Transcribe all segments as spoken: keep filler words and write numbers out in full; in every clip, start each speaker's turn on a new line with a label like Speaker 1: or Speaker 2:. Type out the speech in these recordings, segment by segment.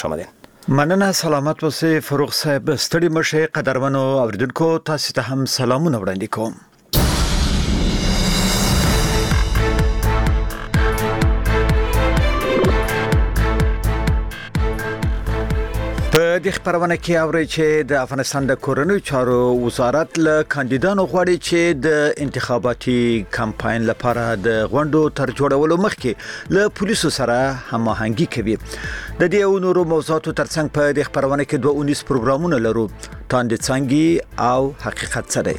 Speaker 1: شامل
Speaker 2: مننه سلامت اوسئ فروغ صاحب. ستړي مشه قدرمنو اوریدونکو، تاسو ته هم سلامونه وړاندې کوم. په دې خبرونه کې اوري چې د افغانستان د کورنیو چارو وزارت له کاندیدانو غواړي چې د انتخاباتي کمپاین لپاره د غونډو تر جوړولو مخکې له پولیسو سره هماهنګي کوي. د دې او نورو موضوعاتو ترڅنګ په دې خبرونه کې دوه اونیس پروګرامونه لرو: تاند څنګه او حقیقت څه دی.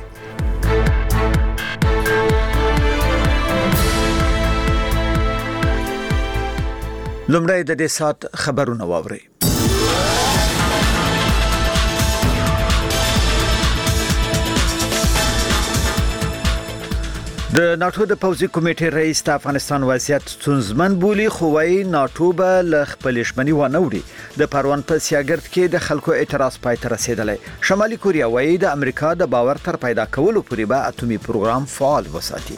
Speaker 2: لومړی د دې سات خبرونه واوري. د ناتو د پوځي کمیټې رئیس د افغانستان وضعیت ستونزمن بولي، خو وايي ناتو به له خپل شمنی و نه وړي. د پروان په سیاګرد کې د خلکو اعتراض پای ته رسیدلی. شمالي کوریا وايي د امریکا د باور تر پیدا کولو پورې به اټومي پروګرام فعال وساتي.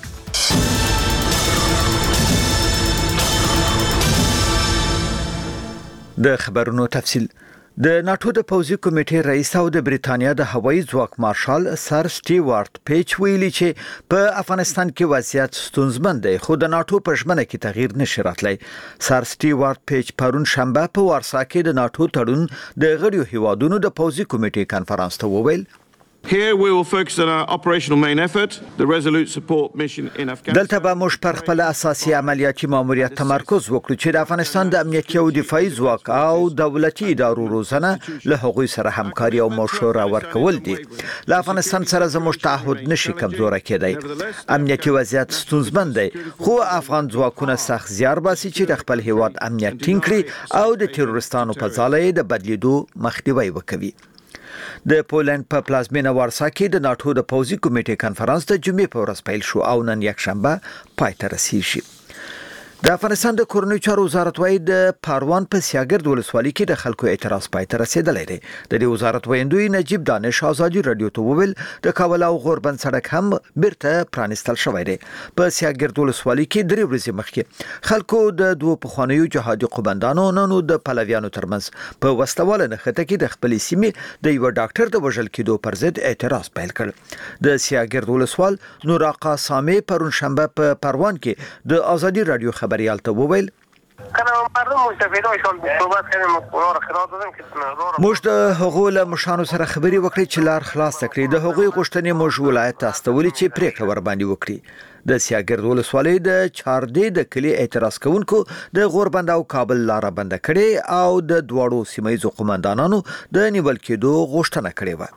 Speaker 2: د خبرونو تفصیل. د ناتو د پوځي کمیټې رئیس او د بریتانیا د هوایي ځواک مارشال سر سټیوارت پیچ ویلي چې په افغانستان کې وضعیت ستونزمن دی، خو د ناتو په ژمنه کې تغییر نشي راتلی. سر سټیوارت پیچ پرون شنبه په وارسا کې د ناتو تړون د غړیو هیوادونو د پوځي کمیټې کانفرنس ته وویل:
Speaker 3: Here we will focus on our operational main effort, the Resolute Support Mission in Afghanistan.
Speaker 2: دلته به موږ پر خپل اساسي عملیاتي ماموریت تمرکز وکړو چې د افغانستان د امنیتي او دفاعي ځواک او دولتي ادارو روزنه له هغوی سره همکاري او مشوره ورکول دي. له افغانستان سره زموږ تعهد نشي کمزوره کېدای. امنیتي وضعیت ستونزمن دی، خو افغان ځواکونه سخت زیار باسي چې د خپل هیواد امنیت ټینګ کړي او د تروریستانو په ځاله د بدلیدو مخنیوي وکړي. د پولند په پلازمینه وارسا کې د ناتو د پوځي کمیټې کانفرنس د جمعې په ورځ پیل شو او نن یک شنبه پای ته رسیږي. د افغانستان د کورنیو چارو وزارت وايي د پروان په سیاګرد ولسوالۍ کې د خلکو اعتراض پای ته رسیدلی دی. د دې وزارت ویندوی نجیب دانش آزادي رادیو ته وویل د کابل او غوربند سړک هم بیرته پرانستل شوی دی. په سیاګرد ولسوالۍ کې درې ورځې مخکې خلکو د دوه پخوانیو جهادي قومندانو ننو د پلویانو ترمنځ په وسلواله نښته کې د خپلې سیمې د یو ډاکټر د وژل کېدو پر ضد اعتراض پیل کړ. د سیاګرد ولسوال نور آقا سامي پرون شنبه په پروان کې د آزادي رادیو خبر ریالته وویل: موږ د هغو له مشانو سره خبرې وکړې چې لار خلاص کړي. د هغوی غوښتنې موږ ولایت ته استولې چې پریکړه ور باندې وکړي. د سیاګرد ولسوالۍ د چاردې د کلی اعتراض کوونکو د غوربند او کابل لار بند کړي او د دواړو سیمایي قومندانانو د نیول کېدو غوښتنه کړې و.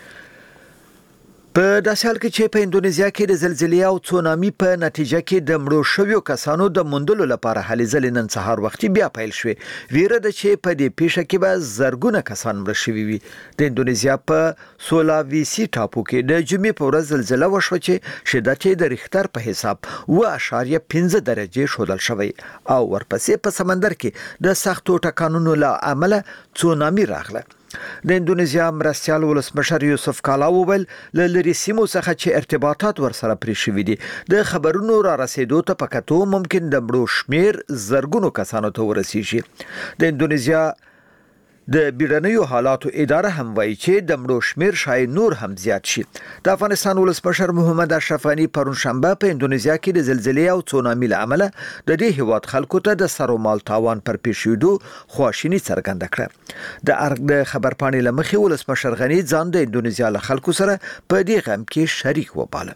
Speaker 2: په داسې حال کې چې په اندونیزیا کې د زلزلې او تسونامي په نتیجه کې د مړو شویو کسانو د موندلو لپاره هلې ځلې نن سهار وختي بیا پیل شوې. ویره ده چې په دې پیښه کې به زرګونه کسان مړه شوي وي. د اندونیزیا په سولاویسي ټاپو کې د جمعې په ورځ زلزله وشوه چې شدت یې د ریختر په حساب اوه اعشاریه پنځه درجې ښودل شوی او ورپسې په سمندر کې د سختو ټکانونو له امله تسونامي راغله. د اندونیزیا مرستیال ولسمشر یوسف کالا وویل له لرې سیمو څخه چې ارتباطات ورسره پرې شوي دي د خبرونو را رسیدو ته په کتو ممکن د مړو شمیر زرګونو کسانو ته ورسیږي. د اندونیزیا د بیړنیو حالاتو اداره هم وایي چې د مړو شمیر شاید نور هم زیات شي. د افغانستان ولسمشر محمد اشرف غني پرون شنبه په اندونیزیا کې د زلزلې او تسونامي له امله د دې هیواد خلکو ته د سر او مال تاوان پر پیښېدو خواشیني څرګنده کړه. د ارګ د خبرپاڼې له مخې ولسمشر غني ځان د اندونیزیا له خلکو سره په دې غم کې شریک وباله.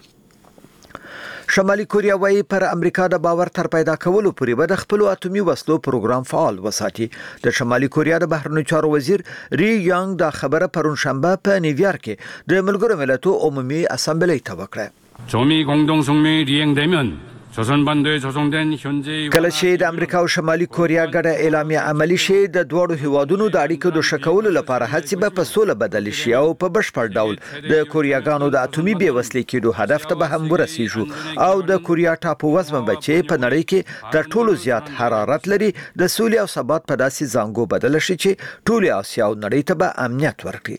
Speaker 2: شمالي کوریا وايي پر امریکا د باور تر پیدا کولو پورې به د خپل اټومي وسلو پروګرام فعال وساتي. د شمالي کوریا د بهرنیو چارو وزیر ری یانګ دا خبره پرون شنبه په نیویارک کې د ملګرو ملتونو عمومي اسامبلې ته وکړه.
Speaker 4: 조미 공동 성명이 이행되면 조선반도에 조성된 현재
Speaker 2: کله چې د امریکا او شمالي کوریا ګډه اعلامیه عملی شي د دوړو هیوادونو د اړیکو د شکولو لپاره هڅې به په سوله بدل شي او په بشپړ ډول د کوریاګانو د اټومي بې وسلې کېدو هدف ته به هم ورسیږو او د کوریا ټاپو وزمه بچي په نړۍ کې تر ټولو زیات حرارت لري د سولې او ثبات په داسې زنګو بدل شي چې ټول آسیا او نړۍ ته به امنیت ورکړي.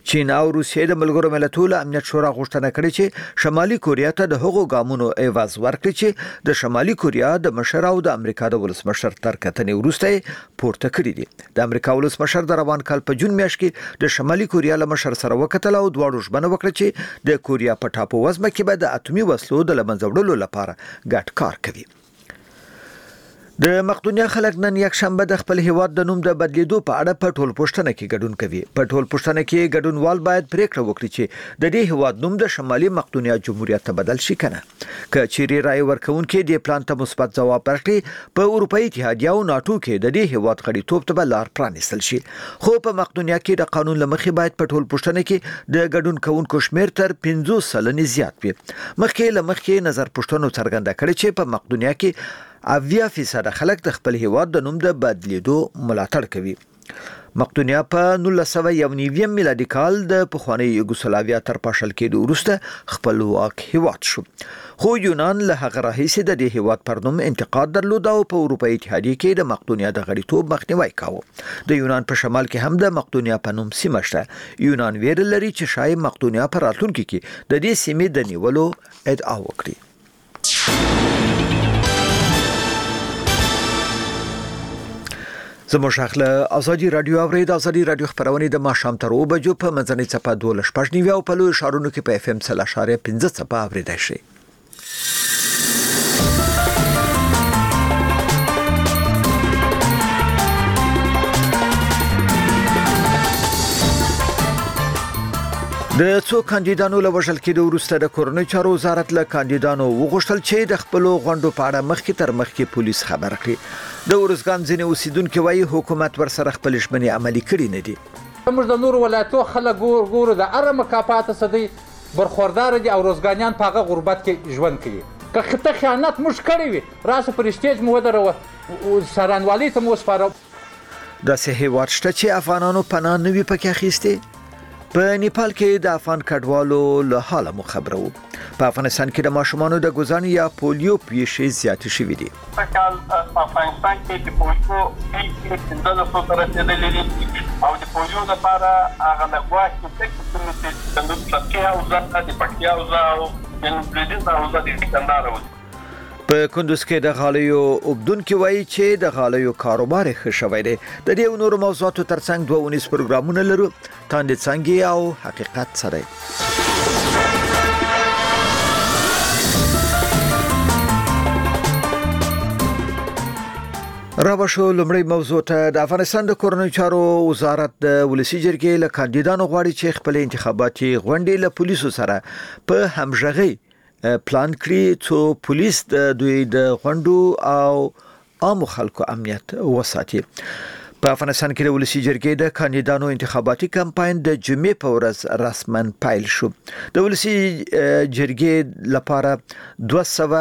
Speaker 2: چین او روسیې د ملګرو ملتونو امنیت شورا غوښتنه کړې چې شمالي کوریا ته د هغو ګامونو ایواز ورکړي چې د شمالي کوریا د مشر او د امریکا د ولسمشر تر کتنې وروسته پورته کړی دي. د امریکا ولسمشر د روان کال په جون میاشت کې د شمالي کوریا له مشر سره وکتل او دواړو ژمنه وکړه چې د کوریا په ټاپو وزمه کې به د اتومي وسلو د لمنځه وړلو لپاره ګډ کار کوي. د مقدونیا خلک نن یک شنبه د خپل هیواد د نوم د بدلیدو په اړه په ټول پوښتنه کې ګډون کوي. په ټول پوښتنه کې ګډونوال باید پریکړه وکړي چې د دې هیواد نوم د شمالي مقدونیا جمهوریت ته بدل شي کنه. که چیرې رائے ورکونکي د پلان ته مثبت ځواب ورکړي په اروپאי اتحادیه او ناتو کې د دې هیواد غړیتوب ته لار پرانیستل شي. خو په مقدونیا کې د قانون لمخې باید په ټول پوښتنه کې د ګډون کوونکو شمیر تر پنځوس سلنې زیات وي. مخکې لمخې نظر پوښتنو څرګنده کړي چې په مقدونیا کې اویا فیصد خلک د خپل هیواد د نوم د بدلیدو ملاتړ کوي. مقدونیا په نولس سوه یو نوي میلادي کال د پخوانی یوګوسلاویا تر پاشل کېدو وروسته خپلواک هیواد شو. خو یونان له هغه راهیسې د دې هیواد پر نوم انتقاد درلود او په اروپאי اتحادیه کې د مقدونیا د غړیتوب مخنیوي کاوه. د یونان په شمال کې هم د مقدونیا په نوم سیمه شته. یونان ویل لري چې شاید مقدونیا په راتلونکي کې د دې سیمې د نیولو ادعا وکړي. زموږ شاخله ازادي رادیو اورید ازادي رادیو خبرونه د ماښام تر اوه بجو په منځنۍ څپه دوه شپږ نیو او په لوی ښارونو کې په اف ام سل اشاریه پنځه څپه اوریدای شي. د څو کاندیدانو له وژل کېدو وروسته د کورنۍ چارو وزارت له کاندیدانو وغوښتل چې د خپلو غونډو په اړه مخکې تر مخکې پولیس خبر کړي. د ورزګان ځینې اوسیدونکو وايي حکومت ورسره خپل ژمنې عملي کړي نه دي.
Speaker 1: موږ د نور ولایتو خلک ګورو د اره مکافات سدي برخوردار دي او روزګانیان په هغه غربت کې ژوند کوي. که خطه خیانت موږ کړی وي راسه پر سټیج مو ودرو سرانوالي ته مو سپارو.
Speaker 2: د سه هیواد شته چې افغانانو پناه نه وي پکې اخیستي. په نیپال کې د افغان کډوالو له حاله مو خبرو. په افغانستان کې د ماشومانو د ګوزان یا پولیو پیښې زیاتې شوې دي.
Speaker 5: په کال افغانستان کې د پولیو پیښې د څو تر رسیدلې دي او د پولیو لپاره هغه د غواړي چې د نوم څخه او د پټیا او د نوم او د کندهار
Speaker 2: په کندوز کې د غالیو وبدونکو وایي چې د غالیو کاروبار ښه شوی دی. د دې نورو موضوعاتو ترڅنګ دوه ونیس پروګرامونه لرو. تاندې څنګه او حقیقت سره رابشو. لمړی موضوع ته د افغانستان د کورنۍ چارو وزارت د ولسی جرګې له کاندیدانو غواړي چې خپل انتخاباتي غونډې له پولیسو سره په همغږي پلان کړی څو پولیس د دوی د غونډو او عام خلکو امنیت وساتي. په افغانستان کې د ولسی جرګې د کاندیدانو انتخاباتي کمپاین د جمعې په ورځ رسمن پایل شو. د ولسی جرګې لپاره دوه سوه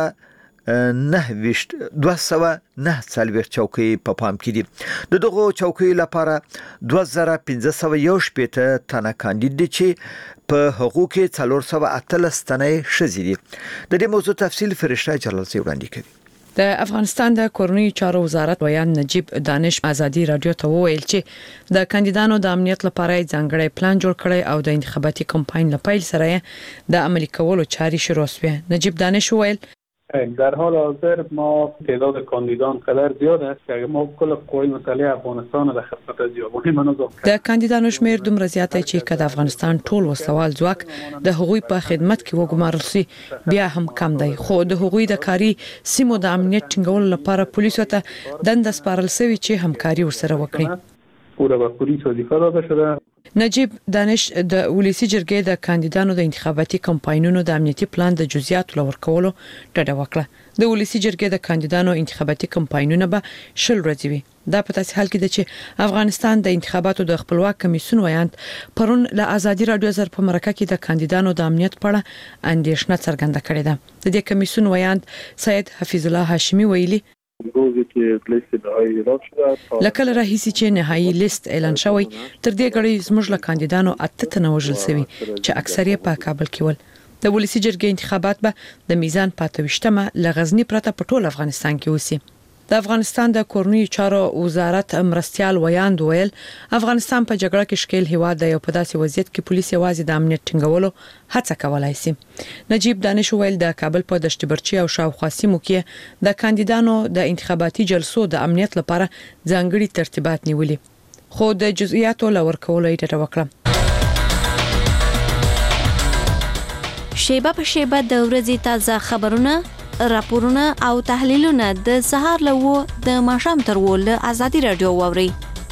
Speaker 2: نه وشت دوه سوه نه څلوېښت چوکۍ په پام کې دي. د دغو چوکۍ لپاره دوه زره پنځه سوه یو شپېته تنه کاندید دي چې په هغو کې څلور سوه اتلس تنه ښځې دي. د دې موضوع تفصیل فرشته جلالزی وړاندې کوي.
Speaker 6: د افغانستان د کورنۍ چارو وزارت ویان نجیب دانش ازادي رادیو ته وویل چې د کاندیدانو د امنیت لپاره ځانګړی پلان جوړ کړی او د انتخاباتي کمپاین لپاره سره د عملي کولو چارې شروع شوه. نجیب دانش وویل
Speaker 7: در حال حاضر ما تعداد کاندیدان قدر زیاد است که اگر ما کل قوای مسلح افغانستان را خدمت جوابی منظم
Speaker 6: کړو. د کاندیدانو شمیر دومره زیات چې کله افغانستان ټول وسوال ځواک د حقوقي په خدمت کې وګمارل شي بیا هم کم دی. خو د حقوقي د کاری سیمو د امنیت ټینګولو لپاره پولیسو ته دند سپارل شوی چې همکاري ورسره وکړي.
Speaker 7: پورا به پولیس وظیفه داده شده.
Speaker 6: نجیب دانش د ولسی جرګې د کاندیدانو د انتخاباتي کمپاینونو د امنیتي پلان د جزئیاتو لور کولو ډډه وکړه. د ولسی جرګې د کاندیدانو انتخاباتي کمپاینونه به شل ورځې وي. دا په تاسو حال کې د چې افغانستان د انتخاباتو د خپلواک کمیسیون ویاند پرون له ازادي رادیو سره په مرکه کې د کاندیدانو د امنیت په اړه اندېښنه څرګنده کړې ده. د دې کمیسیون ویاند سید حفیظ الله هاشمی ویلي
Speaker 7: روزی که لیست نهایی اعلان شده
Speaker 6: لکه راهیسي چې نهایی لیست اعلان شوی تر دې غړي زموږ له کاندیدانو اته تنه وژل شوی چې اکثریت په کابل کې ول. د ولسی جرګې انتخابات به د میزان پاتوشتمه لغزنی پرته په ټول افغانستان کې وسی. د افغانستان د کورنیو چارو وزارت مرستيال ویاند ویل افغانستان په جګړه کې شکیل هیواد دی او په داسې وضعیت کې پولیس یوازې د امنیت ټینګولو هڅه کولای شي. نجیب دانش ویل د کابل په دشت برچی او شاوخوا سیمو کې د کاندیدانو د انتخاباتي جلسو د امنیت لپاره ځانګړي ترتیبات نیولي خو د جزئیاتو لور کولو یې ډډه وکړه.
Speaker 8: شیبه په شیبه د ورځې تازه خبرونه، راپورونه او تحلیلونه د سهار له و د ماښام تر و له ازادي رادیو واوري.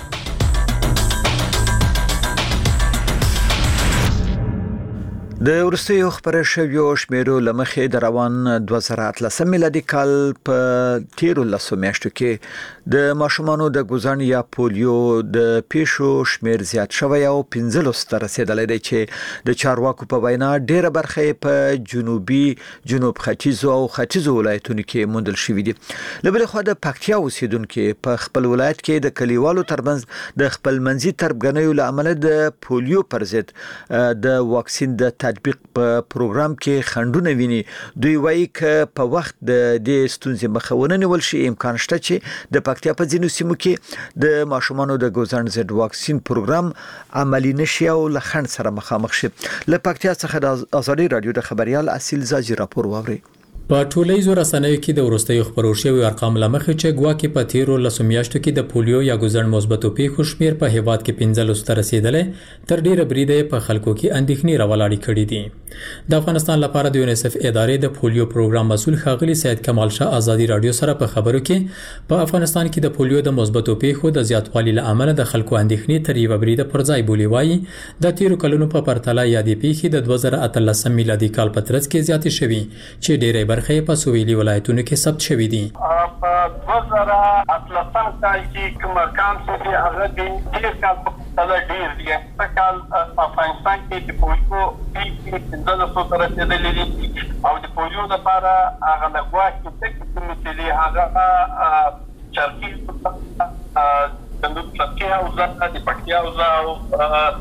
Speaker 2: د ورستیو خبره شویو شمیرو لمخې د روان دوه زره اتلسم میلادي کال په تیرو لسو میاشتو کې د ماشومانو د ګوزن یا پولیو د پیښو شمیر زیات شوی او پنځه لس ته رسیدلی دی چې د چارواکو په وینا ډیره برخه په جنوبي جنوب ختیځو او ختیځو ولایتونو کې موندل شوې دي. له بل خوا د پکتیا اوسیدونکو په خپل ولایت کې د کلیوالو ترمنځ د خپل منځي تربګنیو له امله د پولیو پر ضد د واکسین د تطبیق په پروګرام کې خندونه ویني. دوی وایي ک په وخت د دې ستونزې مخاونه نیول شي امکان شته چې د پکتیا په ځینو سیمو کې د ماشومانو د ګوزن ضد واکسین پروګرام عملی نشي او له خند سره مخامخ شي. له پکتیا څخه د ازادي رادیو د خبريال اصیل زاجي راپور واوري.
Speaker 9: په ټولنیزو رسنیو کې د ورستیو خبرو شوی ارقام لمخې چې ګواکې په تیرو لسو میاشتو کې د پولیو یا ګوزن مثبتو پیښو شمیر په هیواد کې پنځه لس ته رسیدلې تر ډیره بریده په خلکو کې اندېښنې راولاړې کړې دي. د افغانستان لپاره د یونیسف ادارې د پولیو پروګرام مسؤل ښاغلي سید کمال شاه ازادي رادیو سره په خبرو کې په افغانستان کې د پولیو د مثبتو پیښو د زیاتوالي له امله د خلکو اندېښنې تر یوه بریده پر ځای بولی وایي د تیرو کلونو په پرتله یادې پیښې د دوه زره اتلسم میلادي کال په ترڅ کې زیاتې شوي چې ډیره برخه په سویلي ولایتونو کې ثبت شوي دي.
Speaker 5: په دوه زره اتلسم کال کې کوم ارقام چې هغه د ډیر کال په پرتله ډیر دي. په کال افغانستان کې د پولیو پیښې پنځه لس ته رسیدلې دي او د پولیو لپاره هغه د ګواکې څه کوم چې هغه چرکی د نوم چرکی او د پکتیا او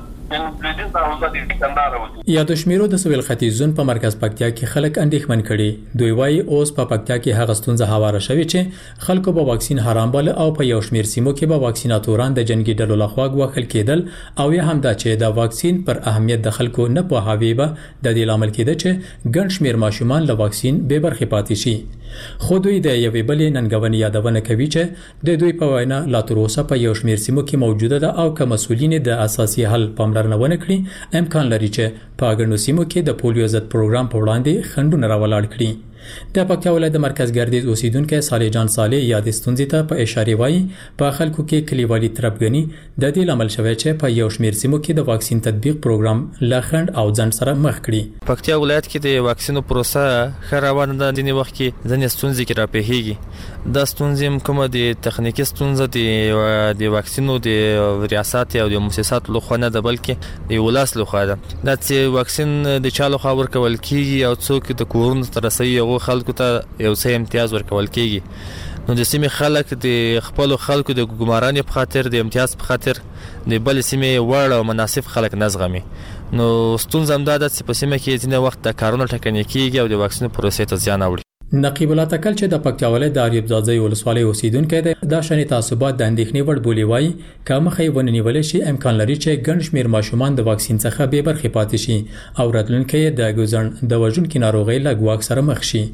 Speaker 9: یا د شمیرو د سویل ختیځ زون په مرکز پکتیا کې خلک اندېښمن کړي. دوی وایي اوس په پکتیا کې هغه ستونزه هواره شوې چې خلکو به واکسین حرام بل او په یو شمیر سیمو کې به واکسیناتوران د جنگي ډلو لخوا غوښل کېدل او یا هم دا چې د واکسین پر اهمیت د خلکو نه په هاوی به د دې لامل کېده چې ګڼ شمیر ماشومان له واکسین به برخه پاتې شي. خو دوی د یوې بلې ننګونې یادونه کوي چې د دوی په وینا لا تر اوسه په یو شمیر سیمو کې موجوده ده او که مسؤلین د اساسي حل پاملرنه ونه کړي امکان لري چې په اګرنو سیمو کې د پولیو ضد پروګرام په وړاندې خندونه راولاړ کړي. د پکتیا ولایت د مرکز ګردیز اوسیدونکو صالح جان صالح یاد ستونزې ته په اشاره وایي په خلکو کې کلیوالي تربګنی د دې لامل شوی چې په یو شمیر سیمو کې د واکسین تطبیق پروګرام لا خند او ځند سره مخ کړي.
Speaker 10: پکتیا ولایت کې د واکسینو پروسه خروان ده. د وخت کې ځنې ستونزې کې راپېږي. د ستونزې کومه د تخنیکی ستونزې د د واکسینو د ریاست او د مؤسسات لخوا نه ده بلکې د ولس لخوا ده. د چې واکسین د چالو خبر کول کیږي او څوک د کورونو تر رسي او خلکو ته یو څه امتیاز ورکول کیږي. نو د سیمې خلک د خپل خلکو د ګمارانې په خاطر د امتیاز په خاطر د بل سیمې وړ او مناسب خلک نزغمي. نو ستونزه هم دا ده چې په سیمه کې ځینې وخت د کارونو ټکنې کیږي او د واکسین پروسې ته زیان اړوي.
Speaker 9: نقیب الله تکل چې د پکتیا ولایت د اریب ځاځي ولسوالۍ اوسیدونکو دی دا شنې تعصبات د اندېښنې وړ بولی وایي کوم خې ونیول شي امکان لري چې ګڼ شمیر ماشومان د واکسین څخه به برخه پاتې شي او راتلونکي د ګوزن د وژونکو ناروغي له ګواک سره مخ شي.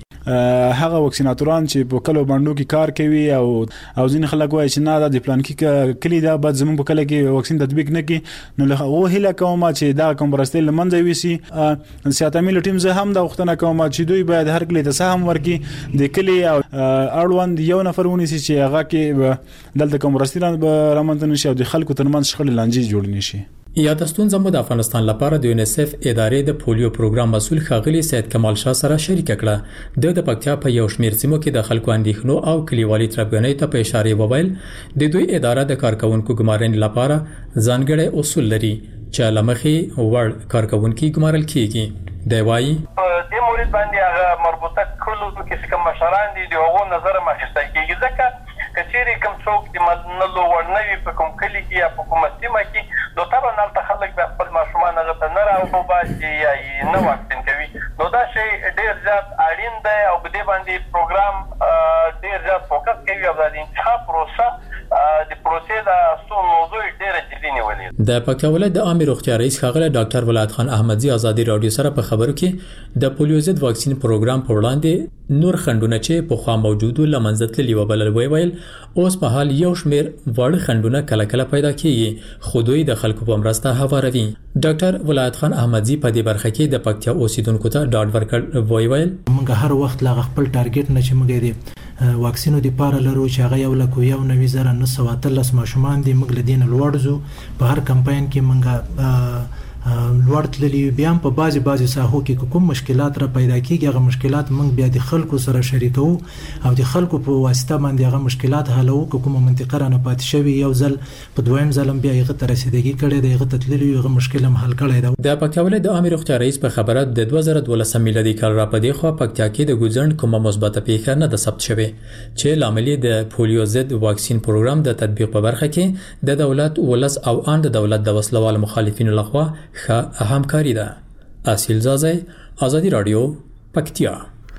Speaker 11: هغه واکسیناتوران چې په کلو باندې کې کار کوي او او ځین خلک وایي چې نه د پلان کې کلی دا بعد زمون په کله کې واکسین تطبیق نه کی نو له او هله کوم چې دا کوم برستل منځوي سي سیاتامل ټیم زه هم دا وختونه کوم چې دوی باید هر کلی ته سهم ورکي د کلی او اړوند یو نفر ونی سي چې هغه کې دلته کوم برستل رامنځته نشي او د خلکو ترمنځ شخړې لانجې جوړ نشي.
Speaker 9: یا د ستونزې مو د افغانستان لپاره د یونیسف ادارې د پولیو پروګرام مسؤل ښاغلي سید کمال شاه سره شریک کړه. د د پکتیا په یو شمیر سیمو کې د خلکو اندېښنو او کلیوالي تربګنۍ ته په اشاره وویل د دوی اداره د کارکونکو ګمارنې لپاره ځانګړي اصول لري چې لمخې وړ کارکونکو ګمارل کیږي. دی وایي
Speaker 5: د مورید باندې هغه مربوطه کلو کې کوم مشران دي د هغو نظر مخکې کیږي ځکه کچېری کوم څوک د مدنلو ورنوي په کوم کلی کې یا په کوم سیمه کې نو طبعا هلته خلک به خپل ماشومان هغه ته نه راوباسي یا نه واکسین کوي. نو دا شی ډېر زیات اړین دی او په دې باندې پروګرام ډېر زیات فوکس کوي او د انتخاب پروسه د پروسې د ستون موضوع ډیره جدي نیولې.
Speaker 9: د پکتیا ولایت د عامه روغتیا رئیس ښاغلی ډاکټر ولایت خان احمدزي ازادي رادیو سره په خبرو کې د پولیو ضد واکسین پروګرام په وړاندې نور خندونه چې په خوا موجودو لمنځه تللي وبلل ویل اوس په حال یو شمیر وړ خندونه کله کله پیدا کیږي خو دوی د خلکو په مرسته هواروي. ډاکټر ولایت خان احمدزي په دې برخه کې د پکتیا اوسیدونکو ته ډاډ ورکړ ویل
Speaker 12: موږ هر وخت لا خپل ټارګټ نه چې موږ دې واکسینو د پاره لرو چې هغه یو لکه یو نوي زره نه سوه اتلس ماشومان دي موږ لدین لوړ زو په هر کمپاین کې موږ لوړ تللی بیا په بازي بازي ساحو کې کوم مشکلات را پیدا کیږي هغه مشکلات موږ بیا د خلکو سره شریکو او د خلکو په واسطه باندې هغه مشکلات حلو کومه منطقه را نه پات شوی یو ځل په دویم ځل بیا یې ته رسیدګي کړي دی هغه تللی یو مشکل هم حل کړي دی.
Speaker 9: د پکتیا ولایت د عامه روغتیا رئیس په خبره د دوه زره دولسم میلادي کال را پدې خو پکتیا کې د ګوزند کومه مثبته پیښه نه د ثبت شوه چې لامل د پولیو ضد واکسین پروګرام د تطبیق په برخه کې د دولت ولس او ان د دولت د وسلوال مخالفینو لخوا ښه همکاري ده. اصیل زازی ازادي رادیو پکتیا.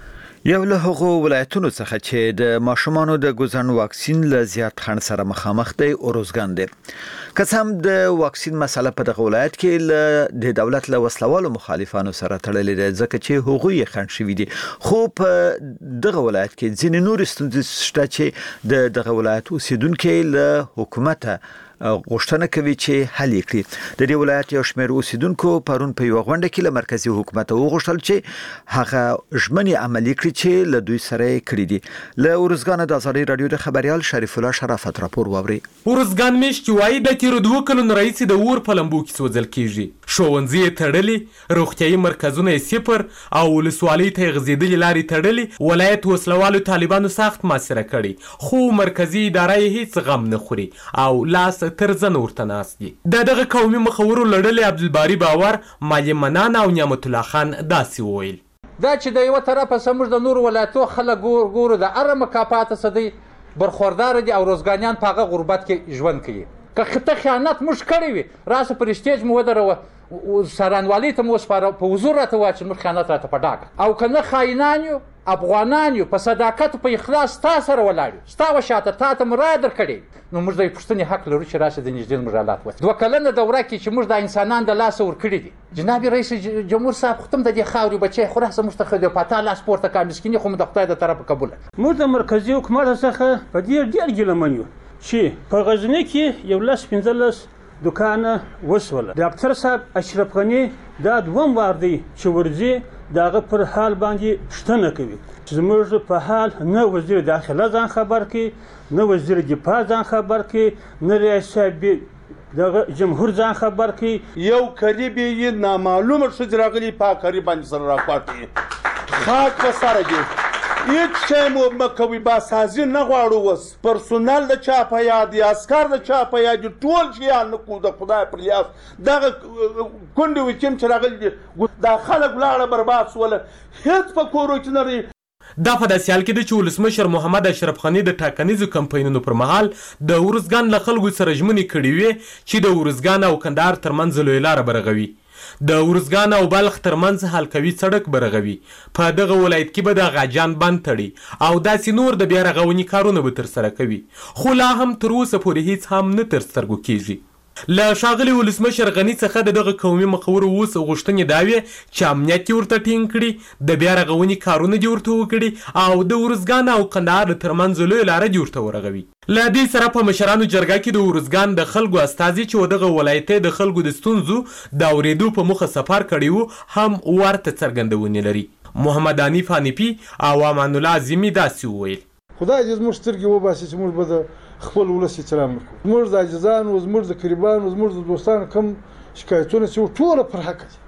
Speaker 2: یو له هغو ولایتونو څخه چې د ماشومانو د ګوزن واکسین له زیات خنډ سره مخامخ دی اروزګان دی. قسم د واکسین مسله په دغه ولایت کې د دولت له وسلوالو مخالفانو سره تړلې ده ځکه چې هغوی خنډ شوي دي خو په دغه ولایت کې ځینې نور ستونزې شته چې د دغه ولایت اوسیدونکو له حکومت غوښتنه کوي چې حل کړي. د دې ولایت یو شمېر اوسیدونکو پرون په یو غونډه کې له مرکزی حکومت وغوښتل چې هغه ژمنې عملي کړي چې له دوی سره کړي دي. له اورزګان د ازادي رادیو د خبريال شریف الله شرافت راپور واوري.
Speaker 13: اورزګان مشت وایي د تیر دوه کلونو رئیس د اور په لمبو کې سوځل کیږي. ښوونځي تړلي روغتيایي مرکزونه صفر او ولسوالۍ ته غزیدلې لارې تړلي. ولایت وسلوالو طالبانو سخت محاصره کړي خو مرکزی اداره هیڅ غم نه خوري او لاس ترزن ورته ناست دي. د دغه قومي مخورو لړلې عبدالباری باور مالی منان او نعمت الله خان داسې وویل
Speaker 1: دا چې د یو طرفه سمج د نور ولایتو خلک ګورو د اره مکافات سدي برخوردار دي او روزګانیان په هغه غربت کې ژوند کوي. که خطه خیانت موږ کړی وي راسه پر سټیج مو ودروه سرانوالي ته مو سپاره په حضور راته وایي چې موږ خیانت راته په ډاګه او که نه خاینان یو افغانان یو په صداقت په اخلاص تا سره ولاړ یو ستا وشاته تا ته مو رایه درکړې نو موږ د پوښتنې حق لرو چې راشه د نږدې زموږ حالات وڅېړو. دوه کلنه دوره کې چې موږ د انسانان د لاسه ورکړي دي جناب رئیس جمهور صاحب خو ته د دې خاورې بچی خو راسه موږ ته خو پاتا لاس پورته کا مسکیني خو مو د خدای د طرفه قبوله.
Speaker 14: موږ د مرکزي حکومت څخه په دې ډېر ګیلمن یو چې په غزني کې یو لس پنځلس دکانه وسوله. ډاکټر صاحب اشرف غني دا دوم وار دی چې ورځي داغه پر حال باندې پوښتنه کوي چې زموږ په حال نه وزیر داخله ځان خبر کړي نه وزیر دفاع ځان خبر کړي نه ریاست صاحب دغه جمهور ځان خبر کړي.
Speaker 15: یو قریب یې نامعلومه ښځه راغلي په قریب باندې سره راکواټي خاک په سره دي هیڅ شی مو مه کوئ باسازي نه غواړو اوس پرسونل د چا په یاد دي عسکر د چا په یاد دي ټول شیان نه کوو د خدای پر لیاس دغه کونډې وچیم چې راغلي دي دا خلک ولاړه برباد سوله هیڅ په کورو کې نه لري.
Speaker 13: دا په داسې حال کې ده چې ولسمشر محمد اشرف غني د ټاکنیزو کمپاینونو پر مهال د ورزګان له خلکو سره ژمنې کړې وې چې د ورزګان او کندهار ترمنځ لویه لاره به رغوي د ورزګان او بلخ ترمنځ حلقوي سړک به رغوي په دغه ولایت کې به د غاجان بند تړي او داسې نور د بیا رغونې کارونه به ترسره کوي خو لا هم تر اوسه پورې هیڅ هم نه تر سترګو کیږي. له ښاغلي ولسمشر غني څخه د دغه قومي مخورو اوس غوښتنې دا وې چې امنیت یې ورته ټینګ کړي د بیا رغونې کارونه دې ورته وکړي او د ورزګان او کندهار ترمنځ لویه لاره دې ورته ورغوي. له دې سره په مشرانو جرګه کې د ورزګان د خلکو استازي چې دغه ولایت د خلکو د ستونزو د اورېدو په موخه سفر کړی وو هم ورته څرګندونې لري. محمد حنیف حنیفي او امان الله عظیمي داسې وویل
Speaker 16: خدای دې زموږ سترګې وباسي چې موږ به د خپل ولس احترام وکړو. زموږ د عاجزانو زموږ د قریبانو زموږ د دوستانو کوم شکایتونه چې ټوله پر حق دي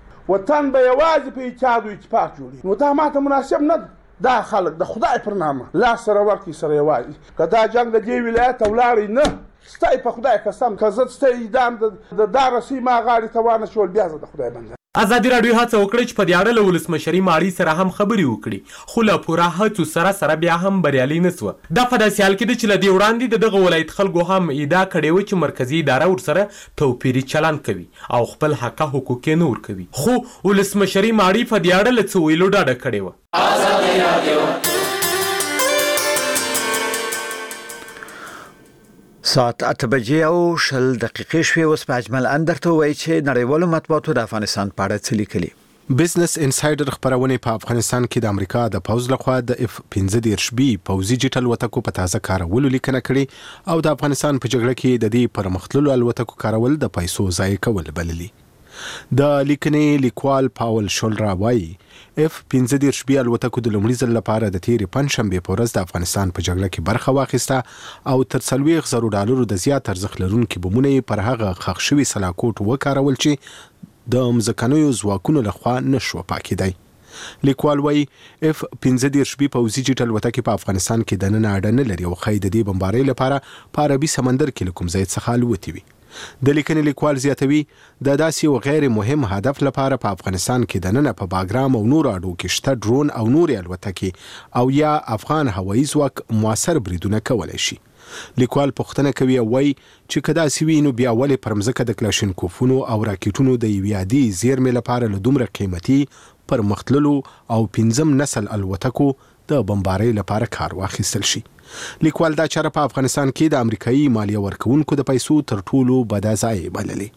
Speaker 15: وطن به یوازې په اتحاد او اتفاق جوړېږي نو دا ماته مناسب نه ده. دا خلک د خدای پر نامه لاس سره ورکړي سره یوازې که دا جنګ د دې ولایت ته ولاړی نه ستا په خدای قسم که زه ستا اعدام د دا رسۍ ما غاړې ته وانه شول بیا زه د خدای بنده.
Speaker 13: ازادي راډیو هڅه وکړه چې په دې اړه له ولسمشري ماړي سره هم خبرې وکړي خو له پوره هڅو سره سره بیا هم بریالي نه سوه. دا په داسې حال کې ده چې له دې وړاندې د دغه ولایت خلکو هم ادعا کړې وه چې مرکزي اداره ورسره توپیري چلند کوي او خپل حقه حقوق یې نه ورکوي خو ولسمشري ماړي په دې اړه له څه ویلو ډاډه کړې وه.
Speaker 2: ساعت اته بجې او شل دقیقې شوې. اوس په اجمل اندرته وایي چې نړیوالو مطبوعاتو د افغانستان په اړه څه لیکلي.
Speaker 17: بزنس انسایډر خبرونه په افغانستان کې د امریکا د پوز لخوا د اف پنځه دېرش بي پوزي جټل وتکو په تازه کارولو لیکنه کړې او د افغانستان په جګړه کې د دې پرمختللو الوتکو کارول د پیسو ضایع کول بللي. د لیکنې لیکوال پاول شولرا وایي اف پنځه دېرش بي الوتکو د لومړي ځل لپاره د تیرې پنځشنبې په ورځ د افغانستان په جګړه کې برخه واخیسته او تر څلوېښت زرو ډالرو د زیات ارزښت لرونکي بمونه پر هغه ښخ شوي سلاکوټ وکارول چې د مځکنیو ځواکونو لخوا نشو پاکیدای. لیکوال وایي اف پنځه دېرش بي پوزي جټ الوتکې په افغانستان کې د نن اډه نه لري او ښایي د دې بمبارۍ لپاره په عربي سمندر کې له کوم ځای څخه الوتې وي. د لیکنې لیکوال زیاتوي د داسې یو غیر مهم هدف لپاره په افغانستان کې د نن په باګرام او نور اډو کې شته ډرون او نورې الوتکې او یا افغان هوایي ځواک موثر بریدونه کولی شي. لیکوال پوښتنه کوي او وایي چې که داسې وي نو بیا ولې پر مځکه د کلاشینکوفونو او راکټونو د یوې عادي زیرمې لپاره له دومره قیمتي پرمختللو او پنځم نسل الوتکو د بمبارۍ لپاره کار واخیستل شي. لیکوال دا چاره په افغانستان کې د امریکایي مالیه ورکوونکو د پیسو تر ټولو بده ځای بللي.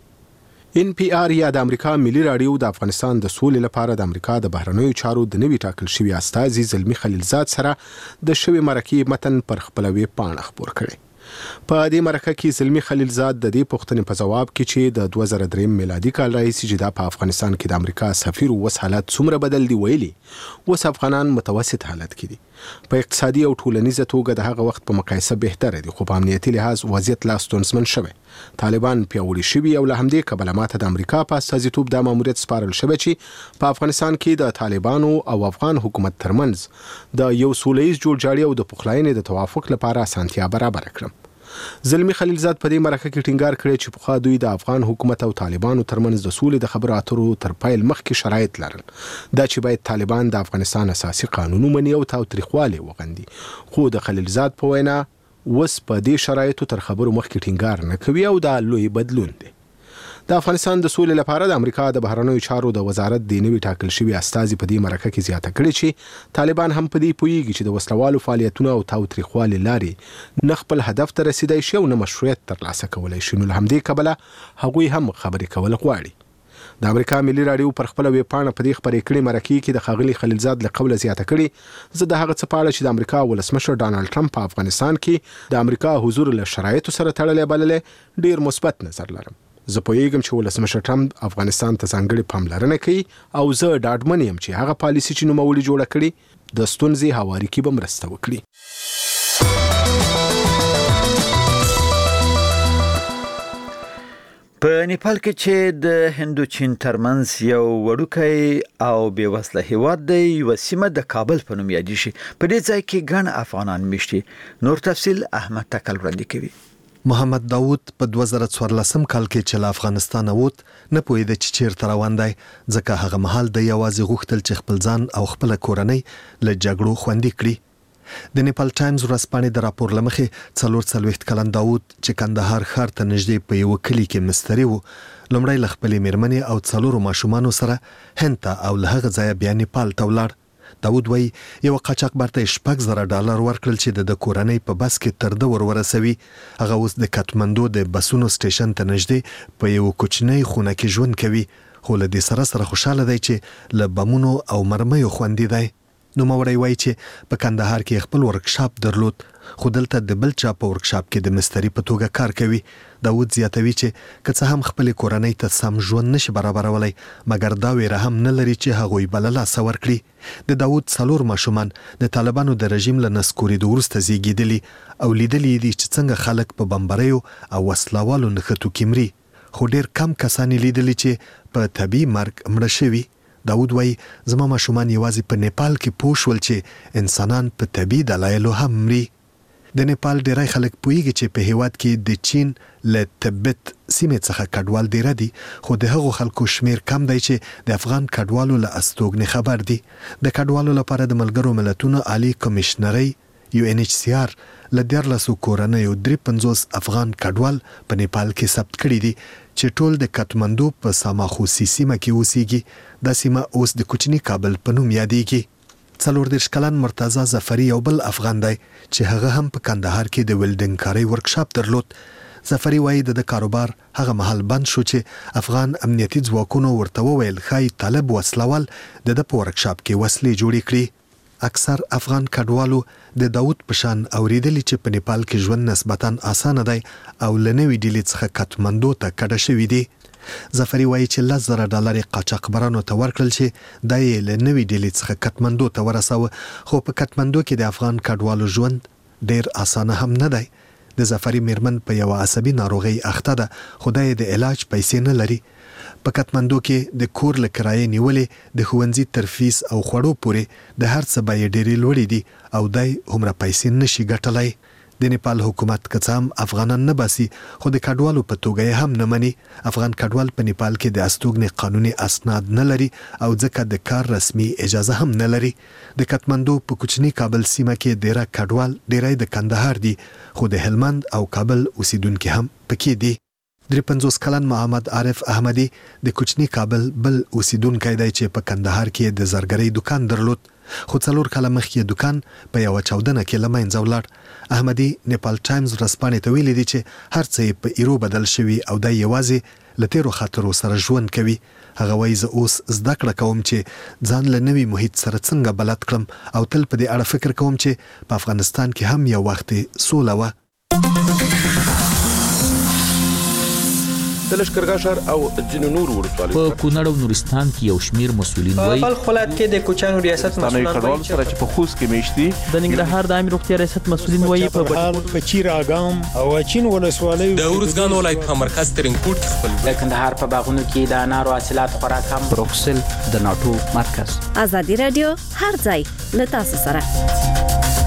Speaker 17: ان پی آر یا د امریکا ملي راډیو د افغانستان د سولې لپاره د امریکا د بهرنیو چارو د نوي ټاکل شوي استازي زلمی خلیلزاد سره د شوي مرکې متن پر خپل ویب پاڼه خپور کړی. په دې مرکه کې زلمی خلیلزاد د دې پوښتنې په جواب کې چې د دوه زره درې میلادي کال راهیسې چې دا په افغانستان کې د امریکا سفیر وس حالت څومره بدل دی ویلي وس افغانان متوسط حالت کې دي. په اقتصادي او ټولنیزه توګه د هغه وخت په مقایسه بهتره دي خو په امنیتي لحاظ وضعیت لا ستونزمن شوی. طالبان پیاوړي شوي او له همدې کبله ماته د امریکا په استازیتوب دا ماموریت سپارل شوی چې په افغانستان کې د طالبانو او افغان حکومت ترمنځ د یو سولهییز جوړجاړي او د پخلاینې د توافق لپاره اسانتیا برابر کړم. زلمی خلیلزاد په دې مرکه کې ټینګار کړی چې پخوا دوی د افغان حکومت او طالبانو ترمنځ د سولې د خبرو اترو تر پیل مخکې شرایط لرل دا چې باید طالبان د افغانستان اساسي قانون ومني او تاوتریخوالی وغندي. خو د خلیلزاد په وینا وس په دې شرایطو تر خبرو مخکې ټینګار نه کوي او دا لوی بدلون دی. د افغانستان د سولې لپاره د امریکا د بهرنیو چارو د وزارت د نوي ټاکل شوي استازي په دې مرکه کې زیاته کړې چې طالبان هم په دې پوهیږي چې د وسلوالو فعالیتونو او تاوتریخوالي لارې نه خپل هدف ته رسیدای شي او نه مشروعیت ترلاسه کولی شي نو له همدې کبله هغوی هم خبرې کول غواړي. د امریکا ملي راډیو پر خپل ویب پاڼه په دې خبرې کړې مرکې کې د ښاغلي خلیلزاد له قوله زیاته کړې زه د هغه څه په اړه چې د امریکا ولسمشر ډانلډ ټرمپ په افغانستان کې د امریکا حضور له شرایطو سره تړلی بللې ډیر مثبت نظر لرم. زه پوهیږم چې ولسمشر ټرمپ افغانستان ته ځانګړې پاملرنه کوي او زه ډاډمن یم چې هغه پالیسي چې نوموړي جوړه کړي د ستونزې هواري کې به مرسته وکړي.
Speaker 2: په نیپال کې چې د هندوچین ترمنځ یو وړوکی او بې وسله هیواد دی یوه سیمه د کابل په نوم یادې شي په دې ځای کې ګڼ افغانان میشتي. نور تفصیل احمد تکل وړاندې کوي.
Speaker 18: محمد داوود په دوه زره څوارلسم کال کې چې له افغانستان ووت نه پوهېده چې چیرته روان دی ځکه هغه مهال د یوازې غوښتل چې خپل ځان او خپله کورنۍ له جګړو خوندي کړي. د نیپال ټایمز ورځپاڼې د راپور له مخې څلور څلوېښت کلن داوود چې کندهار ښار ته نږدې په یوه کلي کې مستري و لومړی له خپلې مېرمنې او څلورو ماشومانو سره هند ته او له هغه ځایه بیا نیپال ته ولاړ. داوود وایي یو قاچاقبر ته شپږ زره ډالر ورکړل چې د کورنۍ په بس کې تر ده ور ورسوي. هغه اوس د کاتمندو د بسونو سټیشن ته نږدې په یو کوچنۍ خونه کې ژوند کوي خو له دې سره سره خوشاله دی چې له بمونو او مرمیو خوندي دی. نوموړی وایي چې په کندهار کې خپل ورکشاپ درلود خو دلته د بل چا په ورکشاپ کې د مستري په توګه کار کوي. داوود زیاتوي چې که څه هم خپل کورنۍ ته سم ژوند نشي برابرولای مګر دا ویره هم نه لري چې هغوی بل لاسه ورکړي. د داوود څلور ماشومان د طالبانو د رژیم له نسکورېدو وروسته زیږېدلي او لیدلي دي چې څنګه خلک په بمباریو او وسلوالو نښتو کې مري خو ډېر کم کسان لیدلي چې په طبیعي مرګ مړه شوي. داوود وایي زما ماشومان یوازې په نیپال کې پوه شول چې انسانان په طبیعي دلایلو هم مري. د نیپال ډیری خلک پوهیږي چې په هیواد کې د چین له تبت سیمې څخه کډوال ډیره دي خو د هغو خلکو شمیر کم دی چې د افغان کډوالو له استوګنې خبر دي. د کډوالو لپاره د ملګرو ملتونو عالی کمیشنرۍ یو ان ایچ سی آر له دیارلسو کورنیو درې پنځوس افغان کډوال په نیپال کې ثبت کړي دي چې ټول د کاتمندو په ساماخوسی سیمه کې اوسېږي. دا سیمه اوس د کوچني کابل په نوم یادېږي. څلور دیرش کلن مرتضی ظفري یو بل افغان دی چې هغه هم په کندهار کې د ویلډینګ کاري ورکشاپ درلود. ظفري وایي د کاروبار هغه مهال بند شو چې افغان امنیتي ځواکونو ورته وویل ښایي طالب وسلوال د د په ورکشاپ کې وسلې جوړې کړي. اکثر افغان کډوالو د داود پشان اوریدلی چې په نیپال کې ژوند نسبتاً اسانه دی او لنوي ډیلې څخه کټمندو ته کډه شوی دی. ظفري وایي چې لس زره ډالر قاچاقبرانو ته ورکړل چې دا یې لنوي ډیلې څخه کټمندو ته ورساوه، خو په کټمندو کې د افغان کډوالو ژوند ډیر اسانه هم نه دی. د ظفري میرمن په یو عصبي ناروغي اخته ده، خدای د علاج پیسې نه لري. په کټمندو کې د کور له کرایې نیولې د ښوونځي تر فیس او خوړو پورې د هر څه بیې ډېرې لوړې دي او دی هومره پیسې نشي ګټلی. د نیپال حکومت که څه هم افغانان نه باسي، خو د کډوالو په توګه یې هم نه مني. افغان کډوال په نیپال کې د استوګنې قانوني اسناد نه لري او ځکه د کار رسمي اجازه هم نه لري. د کټمندو په کوچني کابل سیمه کې ډیره کډوال ډیری د کندهار دي، خو د هلمند او کابل اوسیدونکي هم پکې دي. درې پنځوس کلن محمد عارف احمدي د کوچني کابل بل اوسیدونکی دی چې په کندهار کې د زرګرۍ دکان درلود، خو څلور کاله مخکې دکان په یوه چاودنه کې له منځه ولاړ. احمدي نیپال ټایمز ورځپاڼې ته ویلي دي چې هر څه یې په ایرو بدل شوي او دی یوازې له تیرو خاطرو سره ژوند کوي. هغه وایي زه اوس زده کړه کوم چې ځان له نوي محیط سره څنګه بلد کړم او تل په دې اړه فکر کوم چې په افغانستان کې هم یو وخت سوله وه.
Speaker 19: د لښکرګاه ښار او ځینو نورو ولسوالیو
Speaker 20: په کونړ او نورستان کې یو شمیر مسؤلین وایي
Speaker 21: په خپل ولایت کې د کوچانو ریاست مسؤلین
Speaker 19: وایي سره چې په خوست کې میشتي
Speaker 21: د ننګرهار د عامه روغتیا ریاست مسؤلین وایي په
Speaker 22: بهال په چیر اګام او چین ولسوالیو
Speaker 13: د ورزګان ولایت په مرکز ترینکوټ کې خپل
Speaker 21: د کندهار په باغونو کې د انارو حاصلات خوراک هم
Speaker 20: بروکسل د ناتو مرکز.
Speaker 8: ازادي رادیو هر ځای له تاسو سره.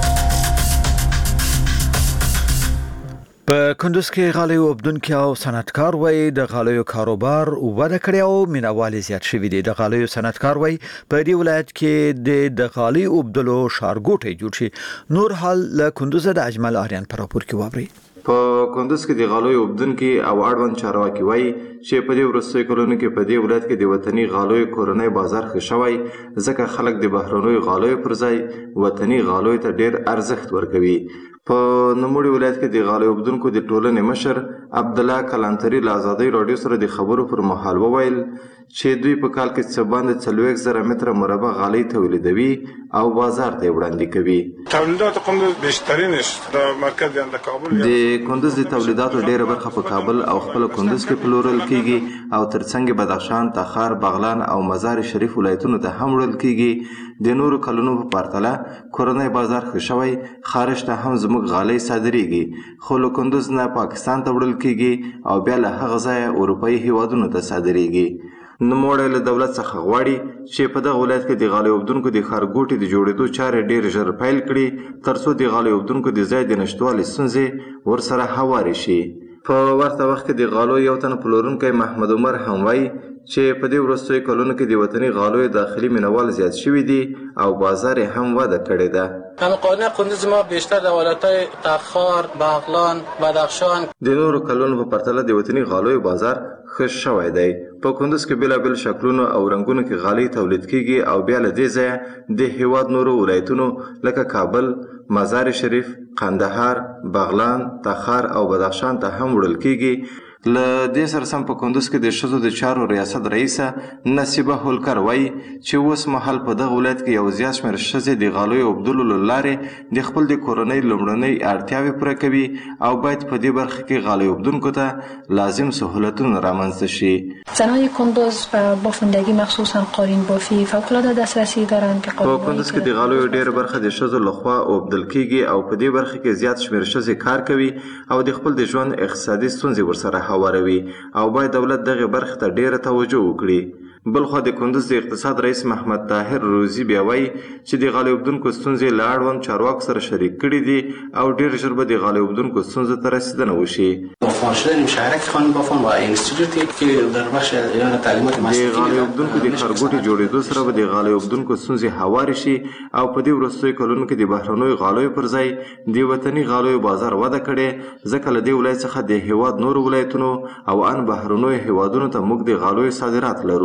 Speaker 2: په کندوز کې غالیو اوبدونکي او صنعتکار وایي د غالیو کاروبار وده کړی او مینوالي زیات شوي دي. د غالیو صنعتکار وایي په دې ولایت کې د غالي اوبدلو ښارګوټی جوړ شي. نور حال له کندوز د اجمل آریان په راپور کې واورئ.
Speaker 23: په کندوز کې د غالیو اوبدونکي او اړوند چارواکي وایي چې په دې وروستیو کلونو کې په دې ولایت کې د وطني غالیو کورنۍ بازار ښه شوی، ځکه خلک د بهرنیو غالیو پر ځای وطني غالیو ته ډیر ارزښت ورکوي. په نوموړي ولایت کې د غالیو اوبدونکو د ټولنې مشر عبدالله کلانتري له ازادۍ راډیو سره د خبرو پر مهال وویل چې دوی په کال کې څه باندې څلوېښت زره متره مربع غالۍ تولیدوي او بازار ته یې وړاندې کوي.
Speaker 24: تولیدات کندوز بیشترینش در مرکز یا د کابل
Speaker 23: د کندوز د تولیداتو ډیره برخه په کابل او خپل کندوز کې پلورل کیږي او ترڅنګ بدخشان، تخار، بغلان او مزار شریف ولایتونو ته هم وړل کیږي. د نورو کلونو په پرتله کورنۍ بازار ښه شوی، خارج ته هم زموږ غالۍ صادریږي، خو له کندوز نه پاکستان ته وړل کیږي او بیا له هغه ځایه اروپایي هیوادونو ته صادریږي. نوموړی له دولت څخه غواړي چې په دغه ولایت کې د غالیو اوبدونکو د ښارګوټي د جوړېدو چارې ډېر ژر پیل کړي ترڅو د غالیو اوبدونکو د ځای د نشتوالي ستونزې ورسره هوارې شي. په ورته وخت کې د غالو یو تن پلورونکی محمد عمر هم وایي چې په دې وروستیو کلونو کې د وطني غالیو داخلي مینوال زیات شوي دي او بازار یې هم وده کړې ده.
Speaker 21: همقانه کندوز ما بیشتر در ولایت‌های تخار، بغلان، بدخشان
Speaker 23: د نورو کلونو په پرتله د وطني غالیو بازار ښه شوی دی. په کندوز کې بېلابېل شکلونو او رنګونو کې غالۍ تولید کیږي او بیا له دې ځایه د هیواد نورو ولایتونو لکه کابل، مزار شریف، قندهار، بغلان، تخار او بدخشان ته هم وړل کیږي. له دې سره سم په کندوز کې د ښځو د چارو ریاست رئیسه نصیبه هولکر وایي چې اوس مهال په دغه ولایت کې یو زیات شمېر ښځې د غالیو اوبدلو له لارې د خپل د کورنۍ لومړنۍ اړتیاوې پوره کوي او باید په دې برخه کې غالیو اوبدونکو ته لازم سهولتونه رامنځته شي.
Speaker 25: زنای کندوز و بافندگی مخصوصا قالین بافی فوق‌العاده دسترسی دارند که
Speaker 23: په کندوز کې د غالیو ډېره برخه د ښځو لخوا اوبدل کیږي او په دې برخه کې زیات شمېر ښځې کار کوي او د خپل د ژوند اقتصادي ستونزې ورسره هواروي او باید دولت دغه برخه ته ډیره توجه وکړي. بلخو د کندوز د اقتصاد رئیس محمد طاهر روزي بیا وایي چې د غالیو اوبدونکو ستونزې له اړوند چارواکو سره شریک کړي دي او ډیر ژر به د غالیو اوبدونکو ستونزو ته رسیدنه وشي.
Speaker 26: شدن مشارکت خانم بافون و انستیتوتی که در بخش ایران تعلیمات
Speaker 23: د غالیو اوبدونکو د ښارګوټي جوړېدو سره به د غالیو اوبدونکو ستونزې هوارې شي او په دې وروستیو کلونو کې د بهرنیو غالیو پر ځای د وطني غالیو بازار وده کړې، ځکه له دې ولایت څخه د هیواد نورو ولایتونو او ان بهرنیو هیوادونو ته موږ د غالیو صادرات لرو.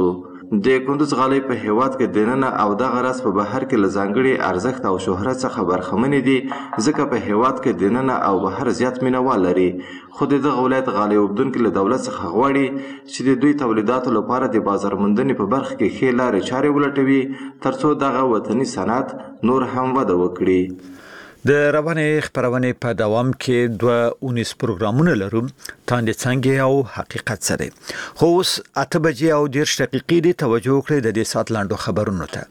Speaker 23: د کندوز غالۍ په هیواد کې دننه او دغه راز په بهر کې له ځانګړي ارزښت او شهرت څخه برخمنې دي ځکه په هیواد کې دننه او بهر زیات مینوال لري خو دغه ولایت غالۍ اوبدونکي له دولت څخه غواړي چې د دوی تولیداتو لپاره د بازار موندنې په برخه کې ښې لارې چارې ولټوي ترڅو دغه وطني صنعت نور هم وده وکړي.
Speaker 2: د روانې خبرونې په دوام کې دوه اونیس پروګرامونه لرو تاندې څنګه او حقیقت سره خو اوس اته بجې او ډیر دقیقې دی توجه وکړئ د دې سات لاندو خبرونو ته.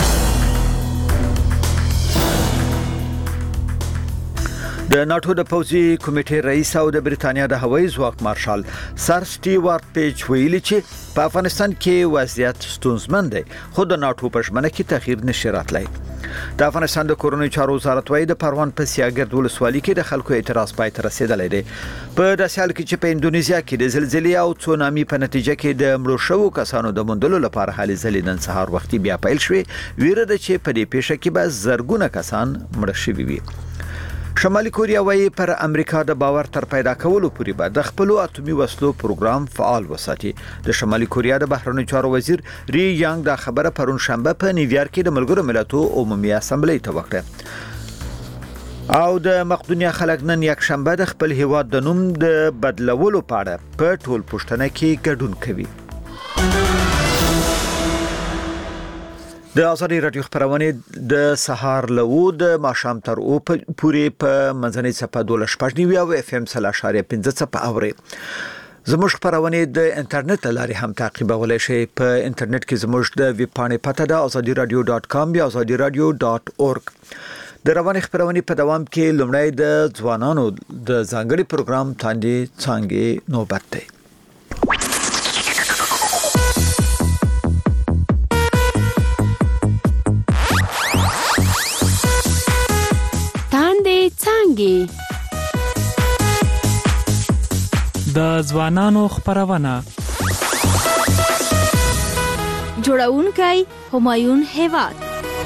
Speaker 2: د ناتو د پوځي کمیټې رئیس او د بریتانیا د هوایي ځواک مارشال سر سټیوارت پیج ویلي چې په افغانستان کې وضعیت ستونزمن دی خو د ناتو په ژمنه کې تغییر نشي راتلی. د افغانستان د کورونی چارو وزارت وايي د پروان په سیاګرد ولسوالۍ کې د خلکو اعتراض پای ته رسیدلی دی په داسې حال کې چې په اندونیزیا کې د زلزلې او تسونامي په نتیجه کې د مړو شوو کسانو د موندلو لپاره هلې ځلې نن سهار وختي بیا پیل شوې ویره ده چې په دې پیښه کې به زرګونه کسان مړه شوي وي. شمالي کوریا وايي پر امریکا د باور تر پیدا کولو پورې به د خپل اټومي وسلو پروګرام فعال وساتي. د شمالي کوریا د بهرنیو چارو وزیر ری یانګ دا خبره پرون شنبه په نیویارک کې د ملګرو ملتونو عمومي اسامبلې ته وکړه او د مقدونیا خلک نن یک شنبه د خپل هیواد د نوم د بدلولو په اړه په ټول پښتنه کې ګډون کوي. د ازادي رادیو خبرونه د سهار له د ماښام تر او پورې په منځنۍ صفه دوله شپږ نیو او اف ام سلا شارې پنځه صفه اوري. زموږ خبرونه د انټرنیټ لارې هم تعقیبولای شئ. په انټرنیټ کې زموږ د ویب پاڼې پته ده azadi radio dot com یا azadi radio dot org. د روانې خبرونه په دوام کې لومړی د ځوانانو د ځانګړي پروګرام تاندې څنګه نوبت دی.
Speaker 3: د ځوانانو خبرونه
Speaker 8: جوړونکي همایون هیواد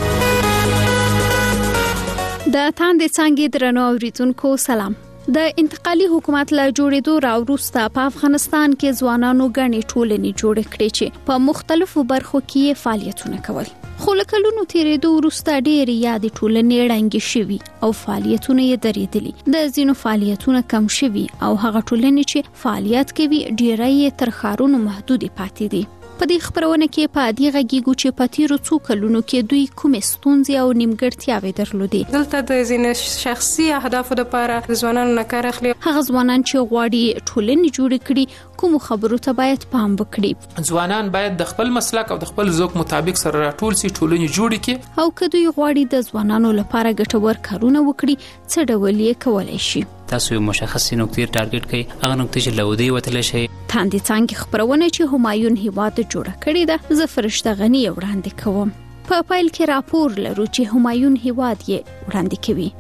Speaker 4: د تاندې څنګه درنو اوریدونکو سلام. د انتقالي حکومت له جوړېدو راوروسته په افغانستان کې ځوانانو غني ټولنې جوړ کړې چې په مختلفو برخو کې فعالیتونه کول. خو له کلونو تیرېدو وروسته ډېرې یادې ټولنې ړنګې شوي او فعالیتونه یې درېدلي. د ځینو فعالیتونه کم شوي او هغه ټولنې چې فعالیت کوي ډېری یې تر ښارونو محدودې پاتې دي. په دې خبرونه کې په دې غږیږو چې په تیرو څو کلونو کې دوی کومې ستونزې او نیمګړتیاوې درلودې.
Speaker 6: دلته د ځینې شخصي اهدافو لپاره ځوانانو نه کار اخلي.
Speaker 4: هغه ځوانان چې غواړي ټولنې جوړې کړي کوم خبرو ته باید پام وکړي.
Speaker 21: ځوانان باید د خپل مسلک او د خپل ذوق مطابق سره راټول سي ټولنې جوړې کړي
Speaker 4: او که دوی غواړي د ځوانانو لپاره ګټور کارونه وکړي څه ډول یې کولای شي.
Speaker 20: تاسو یو مشخص نقطې ټارګټ کړئ هغه نقطې چې لودي وتل شي.
Speaker 4: تاندې څنګه خبرونه چې همایون هیواد جوړه کړې ده زه فرشته غنی وړاندې کوم. په پایل کې راپور لرو چې همایون هیواد یې وړاندې کوي.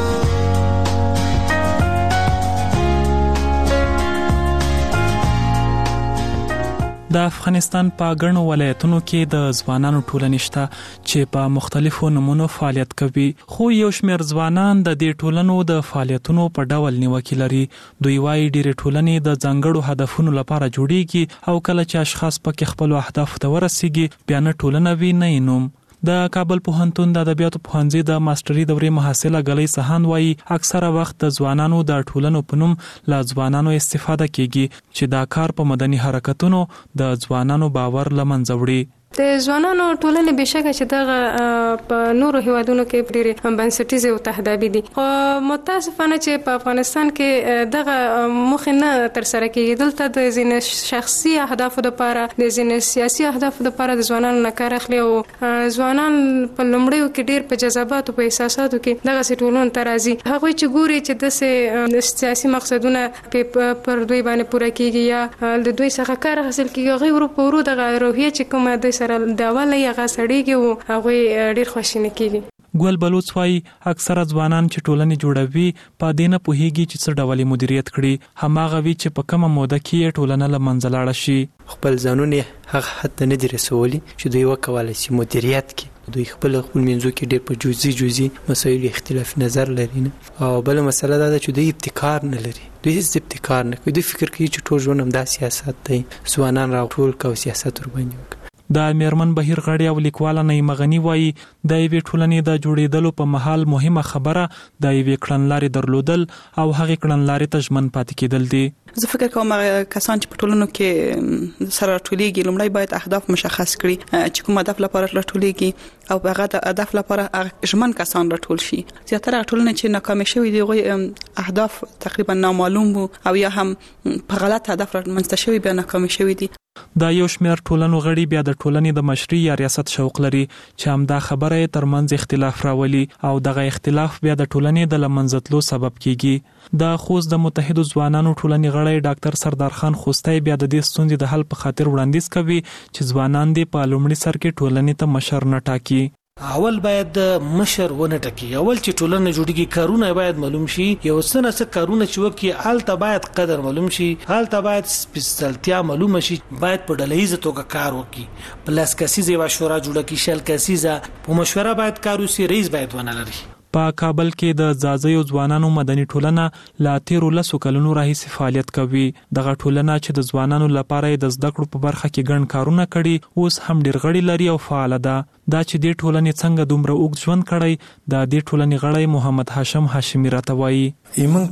Speaker 3: د افغانستان په ګڼو ولایتونو کې د ځوانانو ټولنې شته چې په مختلفو نمونو فعالیت کوي خو یو شمېر ځوانان د دې ټولنو د فعالیتونو په ډول نیوکه لري. دوی وايي ډېر ټولنې د ځانګړو هدفونو لپاره جوړیږي او کله چې اشخاص پکې خپل اهداف ته ورسیږي بیا نه ټولنه وي نه نوم. د کابل پوهنتون د ادبیاتو پوهنځي د ماستري دورې محصله غلي سهان وايي اکثره وخت د ځوانانو د ټولنو په نوم لا ځوانانو استفاده کیږي چې دا کار په مدني حرکتونو د ځوانانو باور لمنځه وړي.
Speaker 6: د ځوانانو ټولنې بشکه چې دغه په نورو هیوادونو کې ډېرې بنسټیزې او تهدابي دي خو متاسفانه چې په افغانستان کې دغه مخه نه تر سره کېږي. دلته د ځینې شخصي اهدافو لپاره د ځینې سیاسي اهدافو لپاره د ځوانانو نه کار اخلي او ځوانان په لومړیو کې ډېر په جذباتو په احساساتو کې دغه ټولنو ته راځي. هغوی چې ګوري چې داسې سیاسي مقصدونه پر دوی باندې پوره کېږي یا د دوی څخه کار حاصل کېږي هغوی ورو په ورو دغه روحیه چې کومه د سره دا ولا یغه سړیږي او هغه ډیر خوشینه کیږي.
Speaker 3: ګل بلوچ وايي اکثره ځوانان چې ټولنې جوړوي په دینه پوهیږي چې څه ډول مدیریت کړي هماغه وی چې په کومه موده کې ټولنه لمنځه لاړ شي.
Speaker 7: خپل ځانونه هغه حتی نه دي رسولي چې دوی وکولای شي مدیریت کړي. دوی خپل خپل منځو کې ډېر په جزئي جزئي مسایل اختلاف نظر لري نه او بل مسله دا ده چې دوی ابتکار نه لري. دوی هیڅ ابتکار نه کوي. دوی فکر کوي چې ټول ژوند هم دا سیاست دی ځوانان راټول کوي سیاست ور باندې.
Speaker 3: د میرمن بهیر غړي او لیکوال نعیم غنی وایي د یوې ټولنې د جوړېدلو په مهال مهمه خبره د یوې کړنلارې درلودل او هغې کړنلارې ته ژمن پاتې کېدل دي.
Speaker 1: زه فکر کوم کسان چې په ټولنو کې سره راټولېږي لومړی باید اهداف مشخص کړي چې کوم هدف لپاره راټولېږي او هغه د هدف لپاره ژمن کسان راټول شي. زیاتره ټولنې چې ناکام شوي دي هغوی اهداف تقریبا نامعلوم وو او یا هم په غلط هدف رامنځته شوي بیا ناکام شوي دي.
Speaker 3: دا یو شمېر ټولنو غړي بیا د ټولنې د مشري یا ریاست شوق لري چې همدا خبره یې ترمنځ اختلاف راولي او دغه اختلاف بیا د ټولنې د لمنځه تلو سبب کیږي. د خوست د متحدو ځوانانو ټولنې غړی ډاکټر سردار خان خوستی بیا د دې ستونزې د حل په خاطر وړاندیز کوي چې ځوانان دې په لومړي سر کې ټولنې ته مشر نه ټاکي.
Speaker 5: اول باید مشر ونه ټکی، اول چې ټولنه جوړیږي کارونه باید معلوم شي، یو څه نه څه کارونه چې وکي حالت باید قدر معلوم شي، حالت باید سپیشلتیا معلوم شي، باید په ډلهیزه توګه کار وکي، پلاس کسیزه و شورا جوړه کی شل کسیزه په مشوره باید کار وسی، رئیس باید ونه لري.
Speaker 3: په کابل کې د زازیو ځوانانو مدني ټولنه لا تیرو لسو کلونو راهیسې فعالیت کوي. دغه ټولنه چې د ځوانانو لپاره د زده کړو په برخه کې ګڼ کارونه کړي اوس هم ډیر غړي لري او فعال ده. دا چې د ټولنې څنګه دومره اوږد ژوند کړی د دې ټولنې غړی محمد هاشم هاشمي راته وایي.
Speaker 9: ایمن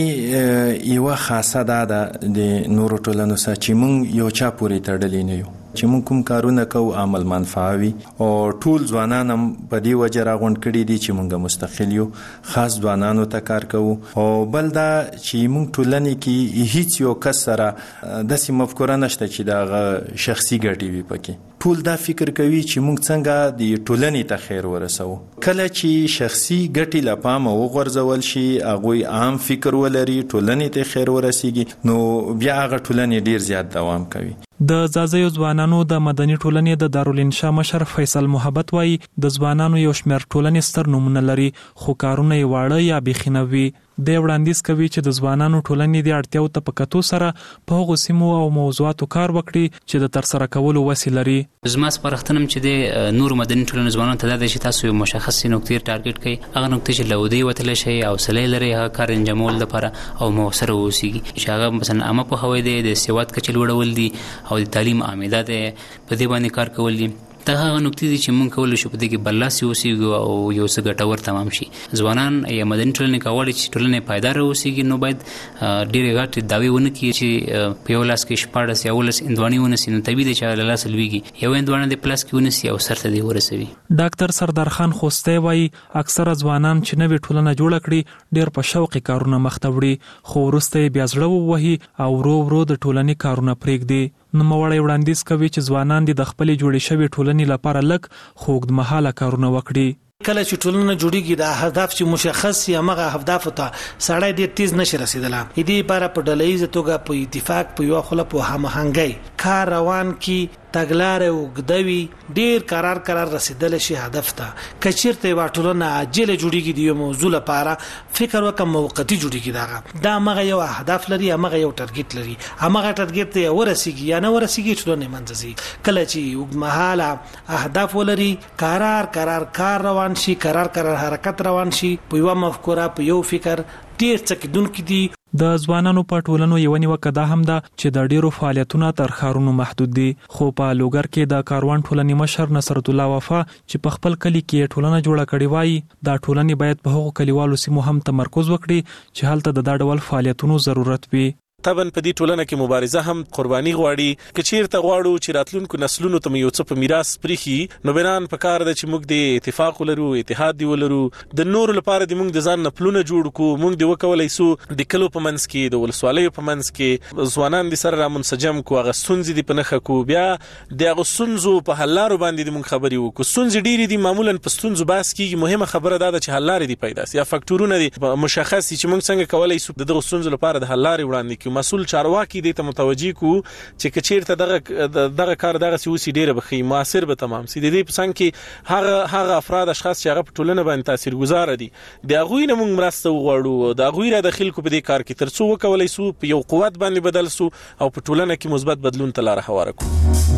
Speaker 9: ټولنې یو خاصه ده د نورو ټولنو سره چې موږ یو چا پورې تړلې نه یو، چې موږ کوم کارونه کوو عمل منفعوي او ټول ځوانان هم په دې وجه راغونډ کړي دي چې موږ مستقل یو، خاص ځوانانو ته کار کوو. او بل دا چې موږ ټولنې کې هیڅ یو کس سره داسې مفکوره نشته چې دا شخصي ګټې وي پکې. ټول دا فکر کوي چې موږ څنګه د ټولنې ته خیر ورسوو. کله چې شخصي ګټې له پامه وغورځول شي، هغوی عام فکر ولري، ټولنې ته خیر ورسیږي، نو بیا هغه ټولنې ډیر زیات دوام کوي.
Speaker 3: د زازیو ځوانانو د مدني ټولنې د دارالانشا مشر فیصل محبت وایي د ځوانانو یو شمېر ټولنې ستر نومونه لري خو کارونه یې واړه یا بیخي نه وي. د وړاندیز کوي چې د ځوانانو ټولنې د اړتیاو ته په کتو سره په هغو سیمو او موضوعاتو کار وکړي چې د ترسره کولو وسې لري.
Speaker 20: زما سپارښتنه چې د نورو مدني ټولنو ځوانانو ته دا دی چې تاسو یو مشخصې نقطې ټارګټ کړئ، هغه نقطې چې له ودې وتلی شئ او حوصله لرئ هغه کار انجامولو لپاره او مؤثره واوسیږي، چې هغه مثلا عامه پوهاوی دی، د سواد کچه لوړول دي او د تعلیم عامده دی، په دې باندې کار کول دي. دا هغه نقطې دي چې موږ کولی شو په دې کې برلاسي اوسیږو او یو څه ګټور تمام شي. ځوانان یا مدني ټولنې که غواړي چې ټولنې پایداره اوسیږي نو باید ډېرې غټې دعوې ونه کړي چې په یو لاس کې شپاړس یا اوولس هندواڼې ونیسي، نو طبیعي دی چې له لاسه لویږي، یو هندواڼه د پلاس کې ونیسي او سر ته دې ورسوي.
Speaker 3: ډاکټر سردار خان خوستی وایي اکثره ځوانان چې نوې ټولنه جوړه کړي ډېر په شوقي کارونه مخ ته وړي، خو وروسته یې بیا زړه ووهي او ورو ورو د ټولنې کارونه پرېږدي. نوموړی وړاندیز کوي چې ځوانان دې د خپلې جوړې شوې ټولنې لپاره لږ خو اوږدمهاله کارونه وکړي.
Speaker 5: کله چې ټولنه جوړیږي د هدف چې مشخص یا مغه هدف ته سړی ډیر تیز نشي رسیدلی، دې لپاره په ډلهیزه توګه په اتفاق په یو خله په هماهنګۍ کار روان کی تګلارې وګدوي، ډیر قرار قرار رسیدل شي هدف ته. کچیرته وا ټولنه عاجله جوړیږي د یو موضوع لپاره فکر وکم موقتی جوړیږي، دا دا مغه یو هدف لري، مغه یو ټارګټ لري، هغه ټارګټ ته ورسیږي یا نه ورسیږي ټولنه منځي. کله چې وګمحاله اهداف ولري، قرار قرار کار روان شي، قرار قرار حرکت روان شي، په یو مفکوره په یو فکر ډیر څه کېدونکي دي.
Speaker 3: د ځوانانو په ټولنو یو نیوکه دا هم ده چې د ډیرو فعالیتونو تر ښارونو محدود دي، خو په لوګر کې د کاروان ټولنې مشر نصرت الله وفا چې په خپل کلی کې ټولنه جوړه کړې وایي دا ټولنې باید په هغو کلیوالو سیمو هم تمرکز وکړي چې هلته د دا ډول فعالیتونو ضرورت وي.
Speaker 10: طبعا په دې ټولنه کې مبارزه هم قرباني غواړي، که چیرته غواړو چې راتلونکو نسلونو ته یو څه په میراث پریخي، نو بنان په کار ده چې موږ د اتفاق ولرو، اتحاد دی ولرو، د نورو لپاره د موږ د ځان نه پلونه جوړ کو، موږ د وکولای سو د کلو په منځ کې د ولسوالیو په منځ کې ځوانان د سره را منسجم کو، هغه ستونزې د پنخه کو، بیا د هغه ستونزو په حل لارو باندې د موږ خبرې وکړو. ستونزې ډېرې دي، معمولا په ستونزو بحث کیږي، مهمه خبره دا ده چې حل لارې دي پیدا سي یا فاکټورونه دي مشخص چې موږ څنګه کولای سو د دغه ستونزو لپاره د حل لارې وړاندې کړو. مسؤل چارواکي کې دې ته متوجي کو چې کچیرته دغه دغه کار دغه سیوسی ډیره بخي موثر به تمام سي. د دې پسند کې هغه هغه افراد اشخاص چې هغه په ټولنه باندې تاثیرګذار دي، د هغه نه موږ مرسته وغواړو، د هغه را داخل کو په دې کار کې ترڅو وکولای سو په یو قوت باندې بدل سو او په ټولنه کې مثبت بدلون ته لار هواره کو.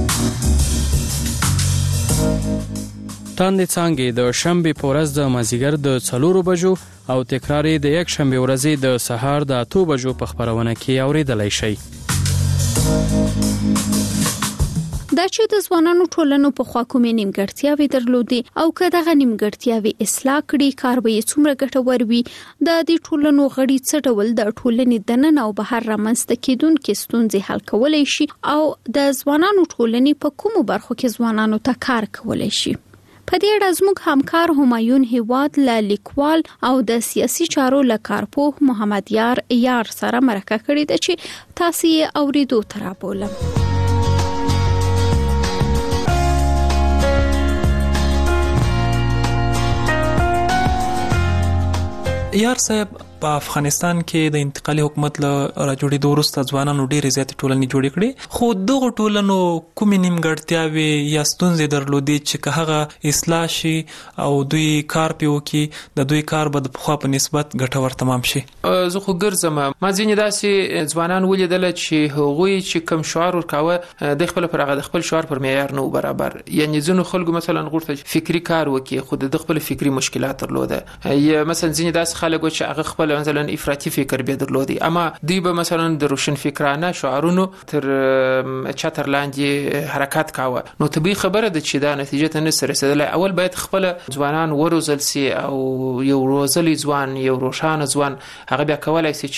Speaker 11: تاندې څانګې د شنبې په ورځ د مازیګر د څلورو بجو او تکرار د یک شنبه ورځې د سهار د اتو بجو په خبرونه کې اوریدلای شئ.
Speaker 4: دا چې د ځوانانو ټولنو په خوا کومې نیمګړتیاوې درلودي او که دغه نیمګړتیاوې اصلاح کړي کار به یې څومره ګټور وي. د دې ټولنو غړي څه ډول د ټولنې دننه او بهر رامنځته کېدونکې ستونزې حل کولی شي او د ځوانانو ټولنې په کومو برخو کې ځوانانو ته کار کولی شي. په دې اړه زموږ همکار همایون هیواد له لیکوال او د سیاسي چارو له کارپوه محمد یار یار سره مرکه کړې ده چې تاسو یې اوریدو ته رابولم.
Speaker 3: یار صاحب په افغانستان کې د انتقالي حکومت له راجوړېدو وروسته ځوانانو ډېرې زیاتې ټولنې جوړې کړې، خو دغه ټولنو کومې نیمګړتیاوې یا ستونزې درلودې چې که هغه اصلاح شي او دوی کار پې وکړي د دوی کار به د پخوا په نسبت ګټور تمام شي؟
Speaker 12: زه خو ګرځم ما ځینې داسې ځوانان ولیدله چې هغوی چې کم شعار ورکاوه د خپل پر هغه د خپل شعار پر معیار نه برابر، یعنی ځینو خلکو مثلا غوښتل فکری کار وکړي خو د خپل فکری مشکلات درلوده، یا مثلا ځینې داسې خلک چې هغه خپل مثلا افراطي فکر به درلودي، اما دوی به مثلا د روشن فکرانه شعارونو تر چتر لاندې حرکت کاوه. نو طبيعي خبره ده چې دا نتیجه ته نه رسیدله. اول باید خپل ځوانان وروزل سي او یو روزلي ځوان یو روشانه ځوان هغه بیا کولای شي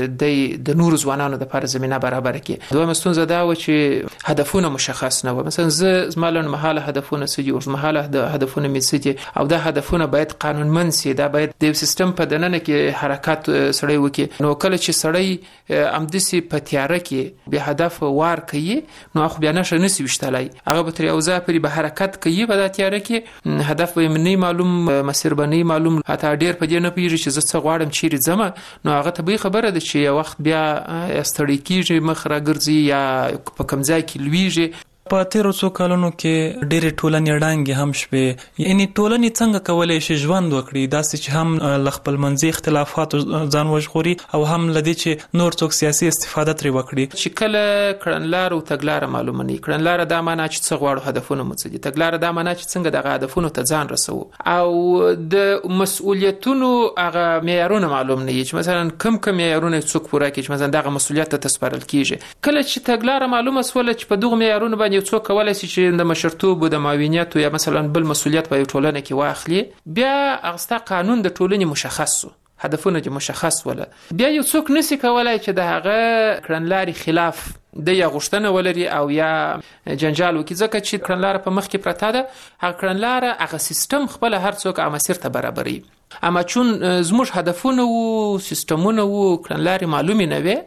Speaker 12: چې د نور ځوانانو د لپاره زمينه برابر کړي. دوه مستونزه دا و چې هدفونه مشخص نه و، مثلا زه زمالن محاله هدفونه سدي او محاله د هدفونه می سدي او دا هدفونه باید قانونمند سي، دا باید د سیستم په دننه کې حرکت سړی وکي. نو کله چې سړی امدسي په تیاره کې به هدف وار کوي نو خو بیا نشه نسی وشتلای، هغه به تر یو ځای پرې به حرکت کوي په د تیاره کې هدف به نه معلوم، مسیر به نه معلوم، حتی ډیر په دې نه پیږي چې زه څه غواړم چیرې ځم. نو هغه طبيعي خبره ده چې یو وخت بیا استړی کیږي، مخ را ګرځي یا په کوم ځای کې لویږي.
Speaker 3: په تیرو څو کلونو کې ډېرې ټولنې ړانګې هم شوې، یعنی ټولنې څنګه کولی شي ژوند وکړي داسې چې هم له خپلمنځي اختلافاتو ځان وژغوري او هم له دې چې نور څوک سیاسي استفاده ترې وکړي.
Speaker 12: چې کله کړنلاره او تګلاره معلومه نه وي، کړنلاره دا معنا چې څه غواړو هدفونه مو څه دي، تګلاره دا معنا چې څنګه دغه هدفونو ته ځان رسوو، او د مسؤلیتونو هغه معیارونه معلوم نه وي چې مثلا کم کم معیارونه څوک پوره کړي چې مثلا دغه مسؤلیت ته تسپارل کیږي. کله چې تګلاره معلومه سول چې په دغه معیارونو باندې یو څوک کولای شي چې د مشرتوب او د معاونیت یا مثلا بل مسؤلیت په ټولنه کې واخلي، بیا هغه قانون د ټولنې مشخص سو، هدفونه چې مشخص ولا، بیا یو څوک نسی کولای چې د هغه کړنلاري خلاف د یا غشتنه ولري او یا جنجال وکړي، ځکه چې کړنلاره په مخ کې پرته ده، هغه کړنلاره هغه سیستم خپل هر څوک هم مسیر ته برابري. اما چون زموږ هدفونه او سیستمونه او کړنلارې معلومې نه وي،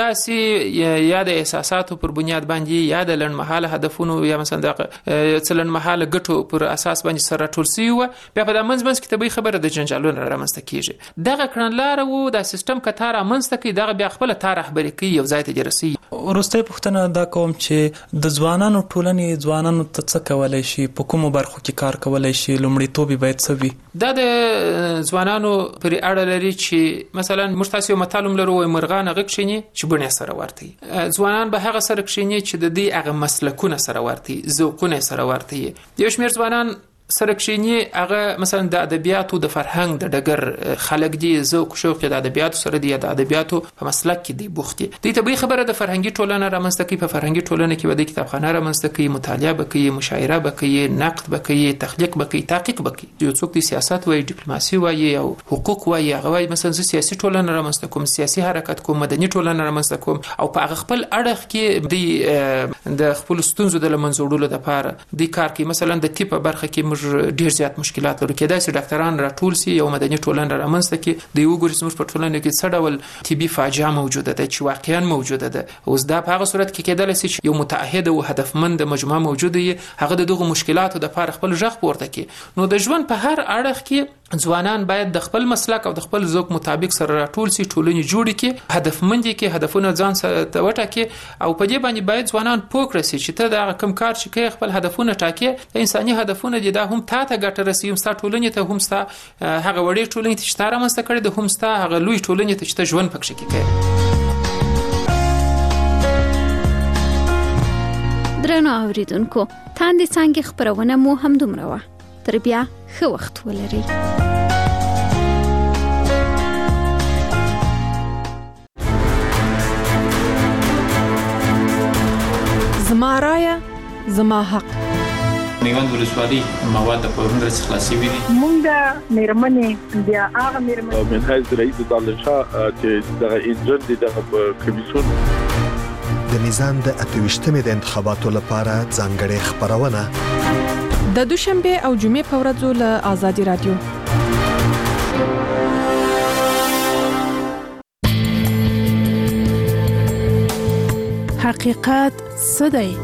Speaker 12: همداسې یا د احساساتو پر بنیاد باندې یا د لنډمهاله هدفونو یا مثلا د لنډمهاله ګټو پر اساس باندې سره ټول سي و، بیا په د منځ منځ کې طبيعي خبره د جنجالونو رامنځته کیږي. دغه کړنلاره او د سیستم کتار رامنځته کوي، دغه بیا خپل تار رهبري کوي، یو ځای ته رسي.
Speaker 3: ورسته پوښتنه دا کوم چې د ځوانانو ټولنې ځوانانو ته څه کولای شي، په کومو برخو کې کار کولای شي، لومړیتوب باید څه وي؟
Speaker 12: دا د ځوانانو پر اړه لري چې مثلا مشتاسي متعلم لرو مرغان غکشنی چې بنه سره ورته ځوانان به هغه سره کښینی چې د دې هغه مسلکونه سره ورته ذوقونه سره ورته. یو شمېر ځوانان سره کښینی هغه مثلا د ادبیاتو د فرهنګ د ډګر خلک دي، ذوق شوق د ادبیاتو سره دی، د ادبیاتو په مسلک کې دی بوختي. د طبيعي خبره د فرهنګي ټولنه رامنځته کوي، په فرهنګي ټولنه کې د کتابخانه رامنځته کوي، مطالعه وکړي، مشاعره وکړي، نقد وکړي، تخلیق وکړي، تحقیق وکړي. یو څوک د سیاست وایي، ډیپلوماسي وایي او حقوق وایي، هغه وایي مثلا سیاسي ټولنه رامنځته کوم، سیاسي حرکت کوم، مدني ټولنه رامنځته کوم، او په هغه خپل اړخ کې د خپل ستونزو د لمنځوړلو لپاره د کار کوي. مثلا د طب برخه کې موږ ډیر زیات مشکلات لرو، کېدای شي ډاکټران راټول سي، یو مدني ټولنه رامنځته کې د یو ګوري سمور په ټولنه کې څه ډول طبي فاجعه موجوده ده چې واقعا موجوده ده. اوس دا په هغه صورت کې کېدای شي یو متعهد او هدفمند مجموعه موجوده وي، هغه د دغه مشکلاتو د لپاره خپل ځخ پورته کې. نو د ژوند په هر اړخ کې ځوانان باید د خپل مسلک او د خپل ذوق مطابق سره راټول سي، ټولنې جوړ کړي، هدفمند کې هدفونه ځان سره وټاکي، او په دې باندې باید ځوانان پوه کړي چې ته دا کوم کار چې کوي خپل هدفونه ټاکي، د انساني هدفونه دي، دا هم تا ته ګټه رسي، هم ستا ټولنې ته، هم ستا هغه وړې ټولنې ته چې تا رامنځته کړې ده، هم ستا هغه لوی ټولنې ته چې ته ژوند پکې کوې.
Speaker 4: درنو اوریدونکو، تاندې څنګه خبرونه مو هم دومره وه. تر بیا ښه وخت ولرئ.
Speaker 14: زما رایه زما حق.
Speaker 12: میوند ولسوالۍ مواد په هندرس خلاصي وي.
Speaker 15: مونږ د میرمنې بیا هغه میرمنې
Speaker 16: منهج رئیس دالشا چې د انجن د کمیسیون
Speaker 17: د نظام د اتويشتمې د انتخاباتو لپاره ځانګړې خبرونه
Speaker 14: د دوشنبه او جمعې په ورځو له آزادي رادیو. حقیقت څه دی؟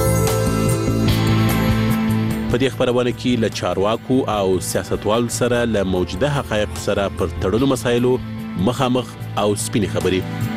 Speaker 10: په دې خبرونه کې له چارواکو او سیاستوالو سره له موجوده حقایق سره پر تړلو مسایلو مخامخ او سپینې خبرې.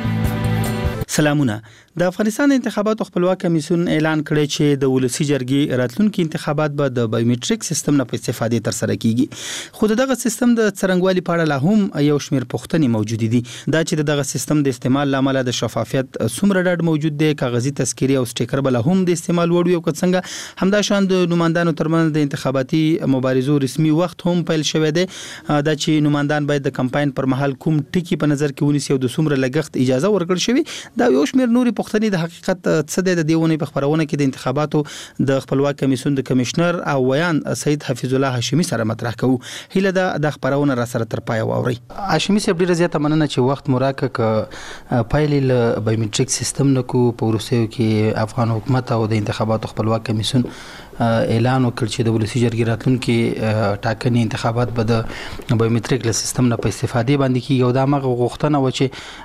Speaker 18: سلامونه. د افغانستان انتخاباتو خپلواک کمیسیون اعلان کړی چې د ولسی جرګې راتلونکي انتخابات به د بایومټریک سیستم نه په استفادې تر سره کیږي. خو دغه سیستم د څرنګوالي په اړه لا هم یو شمېر پوښتنې موجود دي. دا چې دغه سیستم د استعمال لامل د شفافیت څومره ډاډ موجود دی، کاغذي تذکيري او سټیکر بل هم د استعمال وړ یو څنګه همدا شان د نمائندانو ترمنځ د انتخاباتي مبارزو رسمي وخت هم پیل شوی دی. دا چې نمائندان باید د کمپاین پر مهال کوم ټکی په نظر کې ونیسي او د څومره لګښت اجازه ورکړل شوی. دا یو شمېر نوري پوښتنې د حقیقت څه د دیونه په خبرونه کې د انتخاباتو د خپلواک کمیسیون د کمشنر او ویان سید حفیظ الله هاشمی سره مطرح کوو. هیله د خبرونه را سره تر پای واوري. هاشمی صاحب ډیره زیاته مننه چې وخت مراکه ک پایل ل بایومټریک سیستم نکو په روسیو کې افغان حکومت او د انتخاباتو خپلواک کمیسیون اعلان وکړ چې د ولسی جرګې راتلونکي ټاکنې انتخابات به د بایومټریک له سیستم نه په استفادې باندې کیږي او دا مغه غوښتنه و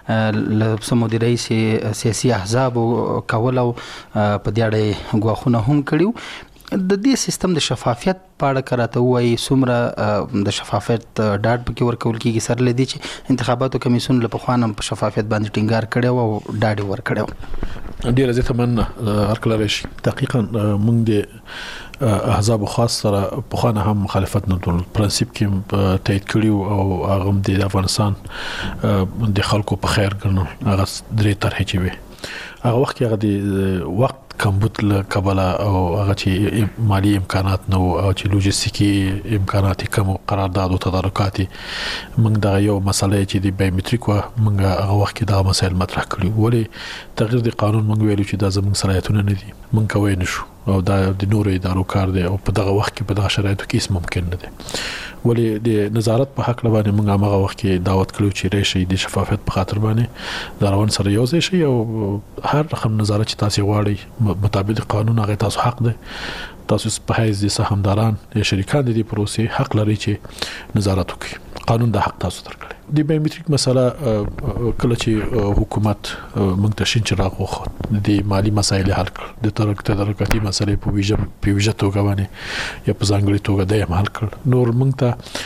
Speaker 18: چې له سمودي رئیس سیاسي احزاب کول او په دې اړه غواخونه هم کړیو. د دې سیستم د شفافیت په اړه کراته وایي څومره د شفافیت ډاډ پکې ورکول کیږي سره لدی چې انتخاباتو کمیسیون له پخوانم په شفافیت باندې ټینګار کړي او ډاډ ورکړي.
Speaker 16: ډیر زه تمنه هرکله راشي دقیقاً موږ د احزاب خاص سره په خانه هم مخالفت نه ټول پرنسيپ کې تایید کړیو او هغه د افغانستان د خلکو په خیر ګڼل هغه درې طرحې چې وي هغه وخت هغه د وخت کمبود له کبله او هغه چې مالی امکانات نو او چې لوجستیکي امکانات کم قرارداد او تدارکات موږ دا یو مسله چې د بایومټریک و موږ هغه وخت دا مسایل مطرح کړو ولی تغیر د قانون موږ ویلو چې دا زموږ صلاحیتونه نه دي موږ کوی نشو او دا د نورو ادارو کار دی او په دغه وخت کې په دغه شرایطو کې هیڅ ممکن نه دی ولی د نظارت په حق باندې موږ هغه وخت کې دعوت کړو چې راشي د شفافیت په خاطر باندې دا روان سره یو ځای شي او هر رقم نظارت چې تاسو غواړئ مطابق قانون هغه تاسو حق دی تاسو په حیث د سهامداران یا شریکان د دې پروسې حق لري چې نظارت وکړي قانون د حق تاسو درکړي. د بایومټریک مسله کله چې حکومت موږ ته شین چراغ وخت د مالی مسایل حل کړ د ترک تدارکاتي مسلې په ویژه په ویژه توګه باندې یا په ځانګړي توګه د حل کړ نور موږ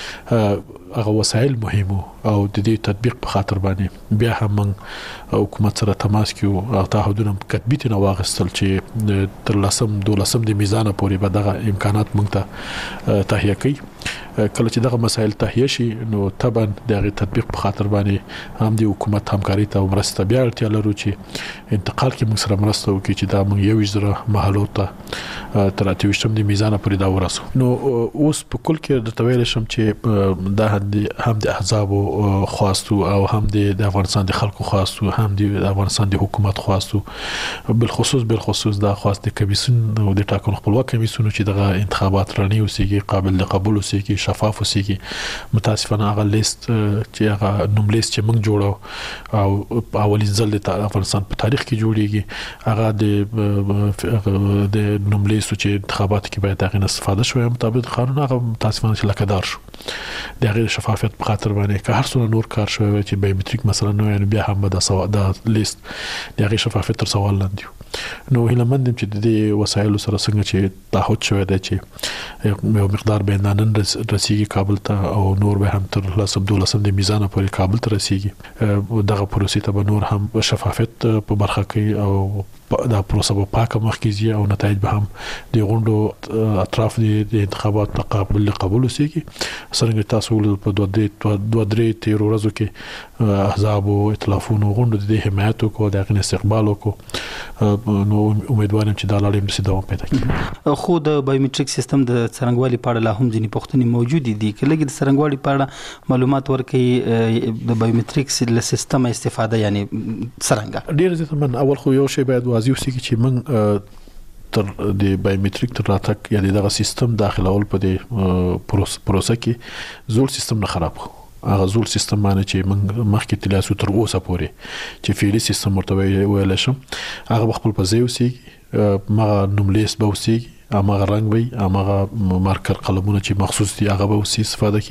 Speaker 16: ته هغه وسایل مهمو او د دې تطبیق په خاطر باندې بیا هم موږ حکومت سره تماس کیو او تعهدونه کتبي ته واغستل چې تر لسم دولسم د میزان پورې به دغه امکانات موږ ته تهیه کړي. کله چې دغه مسایل تهیه شي نو طبعا دغه تطبیق په خاطر باندې هم د حکومت همکاري ته مرسته بیا اړتیا لرو چې انتقال کې موږ سره مرسته وکړي چې دا موږ یو ځره محلو ته تر اتويشتم د میزان پورې دا ورسو. نو اوس په کل کې د تویل شم چې دا هم د احزاب خواستو او هم د افغانستان د خلکو خواستو هم د افغانستان د حکومت خواستو بل خصوص بل خصوص د خواست د کمیسیون او د ټاکنو خپلواک کمیسیون چې دغه انتخابات راني اوسېږي قابل د قبول اوسېږي شفاف اوسېږي. متاسفانه هغه لیست چې هغه نوم لیست چې موږ جوړو او اولین ځل د افغانستان په تاریخ کې جوړیږي هغه د د نوم لیست چې انتخابات کې باید هغه استفاده شوی مطابق قانون هغه متاسفانه چې لکدار شو د غیر شفافیت په خاطر باندې که هر څونه نور کار شوی چې بایومټریک مثلا نو یعنی بیا هم د سوا د لیست د غیر شفافیت تر سوال لاندې نو هیله مندم چې د وسایلو سره څنګه چې تعهد شوی دی چې یو مقدار به نن رسیږي کابل ته او نور به هم تر لسم دولسم د میزان پورې کابل ته رسیږي دغه پروسې ته به نور هم شفافیت په برخه کې او دا پروسه په پاکه مخکې او نتایج به هم د غونډو اطراف د انتخابات تقابل قبول وسیږي. څنګه تاسو په دوه درې دوه درې تیر ورځو کې احزاب او ائتلافونو غونډو د حمایت او د استقبال وکړو نو امیدوارم چې دا لړۍ مې دوام پیدا کړي.
Speaker 18: خو د بایومټریک سیستم د څرنګوالي په اړه لا هم ځینې پوښتنې موجود دي کله چې د څرنګوالي په اړه معلومات ورکړي د بایومټریک سیستم استفاده یعنی څرنګه.
Speaker 16: ډیر زه من اول خو یو شی باید واضح وسیږي چې من تر د بایومټریک تر راتک یا دغه سیستم داخلول په دې پروسه کې زول سیستم نه خراب کو هغه زول سیستم باندې چې موږ مخکې تلاسو تر اوسه پورې چې فعلی سیستم ورته ویل شم هغه خپل په ځای اوسېږي ما نوملیس به اوسېږي امغه رنگ وي امغه مارکر قلمونه چې مخصوص دي هغه به وسې استفاده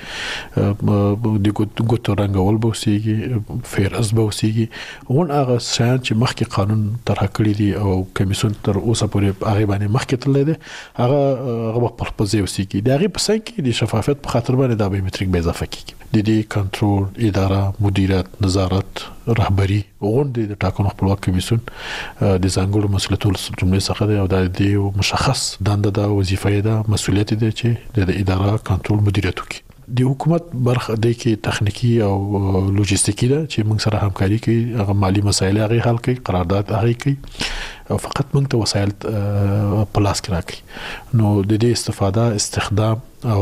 Speaker 16: کیږي د ګوتو رنگول به وسېږي فیرز به وسېږي اون هغه شان چې مخکې قانون طرح کړی دی او کمیسیون تر اوسه پورې هغه باندې مخکې تللی دی هغه هغه په خپل ځای وسېږي د هغه په څنګ کې د شفافیت په خاطر باندې د بایومټریک به اضافه کیږي د دې کنټرول اداره مدیریت نظارت رهبری غونډې د ټاکنو خپلواک کمیسیون د ځانګړو مسؤلیتونو جملې څخه دی او د دې مشخص دنده دا وظیفه ده مسؤلیت دی چې د اداره کنټرول مدیریت وکړي د حکومت برخه د کې تخنیکی او لوجستیکی ده چې موږ سره همکاري کوي هغه مالی مسایل هغه حل کوي قرارداد هغه کوي او فقط موږ ته وسایل پلاس کې راکړي نو د دې استفاده استخدام او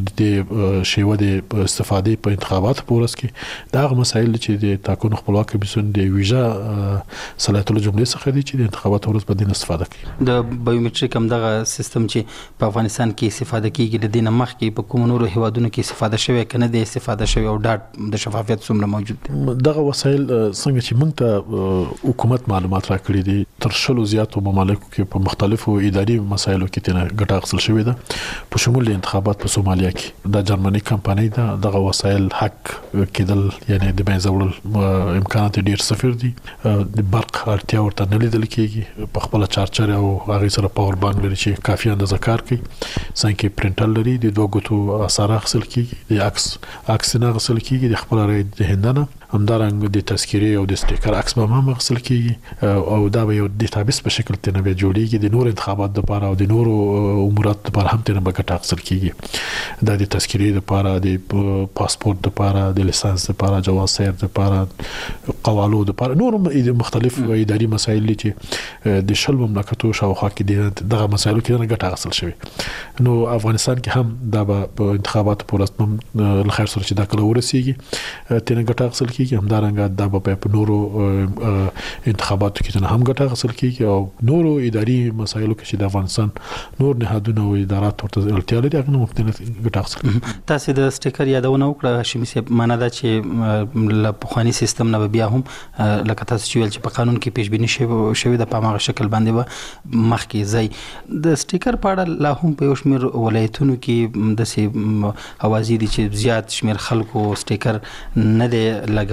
Speaker 16: د شیوه د استفادې په انتخابات پورس کې دا هغه مسایل چې د ټاکنو خپلواک کمیسیون د ویزا صلاحیت جملې څخه دي چې د انتخابات پورس په دین استفاده کوي
Speaker 18: د بایومټریک هم دغه سیستم چې په افغانستان کې استفاده کیږي د دین مخ کې په کوم نورو هیوادونو کې استفاده شوی کنه د استفاده شوی او ډاټ د شفافیت څومره موجود دي
Speaker 16: دغه وسایل څنګه چې موږ ته حکومت معلومات راکړي دي تر شلو زیاتو ممالکو کې په مختلفو اداري مسایلو کې تنه ګټه اخیستل شوې ده په شمول انتخابات په سومالیا کې د جرمني کمپنۍ ده دغه وسایل حق کېدل یعنی د بنځول امکانات ډیر صفر دي د برق اړتیا ورته نه لیدل کېږي په خپل چارچر او هغه سره پاور بانک لري چې کافي اندازه کار کوي څنګه پرنټر لري د دوه ګوتو اثر اخیستل کېږي د عکس عکس نه اخیستل کېږي د خپل رای د هندنه همدارنګه د تذکيري او د سټیکر عکس به هم اخیستل کېږي او دا به یو ډیټابیس په شکل تنه به جوړیږي د نور انتخابات لپاره او د نور امورات لپاره هم تنه به ګټه اخیستل کېږي دا د تذکيري لپاره د پاسپورت لپاره د لیسانس لپاره جواز سیر لپاره قوالو لپاره نور مختلف اداري مسایل چې د شل مملکتو شاوخوا کې دغه مسایلو کې نه ګټه اخیستل شوی نو افغانستان کې هم دا په انتخابات پورس هم الخير سره چې دا کله ورسیږي تنه ګټه اخیستل کېږي همدارنګه دا په نورو انتخاباتو کې هم ګټه اخیستل کېږي او نورو اداري مسایلو کې چې د افغانستان نور نهادونه او ادارات ورته اړتیا لري هغه مختلف ګټه اخیستل
Speaker 18: تاسو د سټیکر یادونه وکړه شمی سي معنا دا چې ل پخوانی سیستم نه بیا هم لکه تاسو چې ویل چې په قانون کې پیش بینی شوی د پامغه شکل باندې به مخکې ځای د سټیکر په اړه لا هم په یو شمیر ولایتونو کې د سي اوازې دي چې زیات شمیر خلکو سټیکر نه دی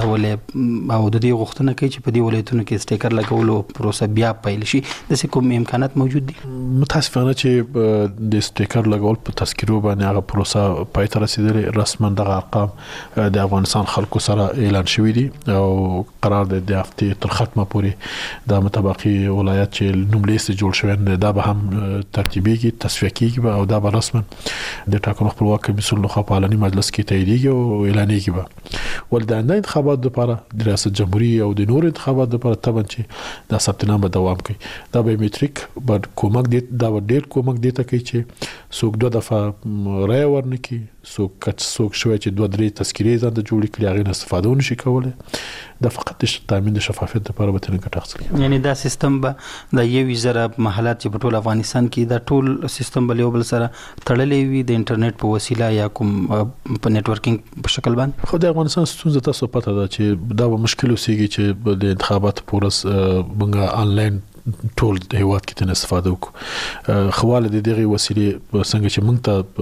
Speaker 18: لګولې او د دې غوښتنه کوي چې په دې ولایتونو کې سټیکر لګولو پروسه بیا پیل شي د سې کوم امکانات موجود دي
Speaker 16: متاسفانه چې د سټیکر لګول په تذکیرو باندې هغه پروسه پای ته رسیدلې رسما د ارقام د افغانستان خلکو سره اعلان شوی دي او قرار د هفته تر ختمه پورې د متبقي ولایت چې نوملیست جوړ شوی دا به هم ترتیبيږي تصفیه کیږي او دا به رسما د ټاکنو خپلواک کمیسیون لخوا په اعلاني مجلس کې تاییدیږي او اعلانېږي به ول د آینده انتخابات لپاره د ریاست جمهوریت او د نور انتخابات لپاره طبعا چې د ثبت نام دوام کوي دا بایومټریک بعد کومک دی دا ډېر کومک دی ته کوي چې څوک دوه دفعه رای ورنکي څوک کچ څوک شوی چې دوه درې تذکيري ځان د جوړ کړي هغه استفاده ونشي کولای دا فقط د تامین د شفافیت لپاره به تنه ګټه اخلي
Speaker 18: یعنی دا سیستم به د یو وزره محلات چې په ټول افغانستان کې دا ټول سیستم بل یو بل سره تړلې وي د انټرنیټ په وسیله یا کوم په نتورکینګ په شکل باندې
Speaker 16: خو د افغانستان ستونزه تاسو پته ده چې دا به مشکل وسیږي چې د انتخابات پورس منګه آنلاین ټول د هیواد کې تن استفاده وکړو خواله د دغه وسیلې څنګه چې موږ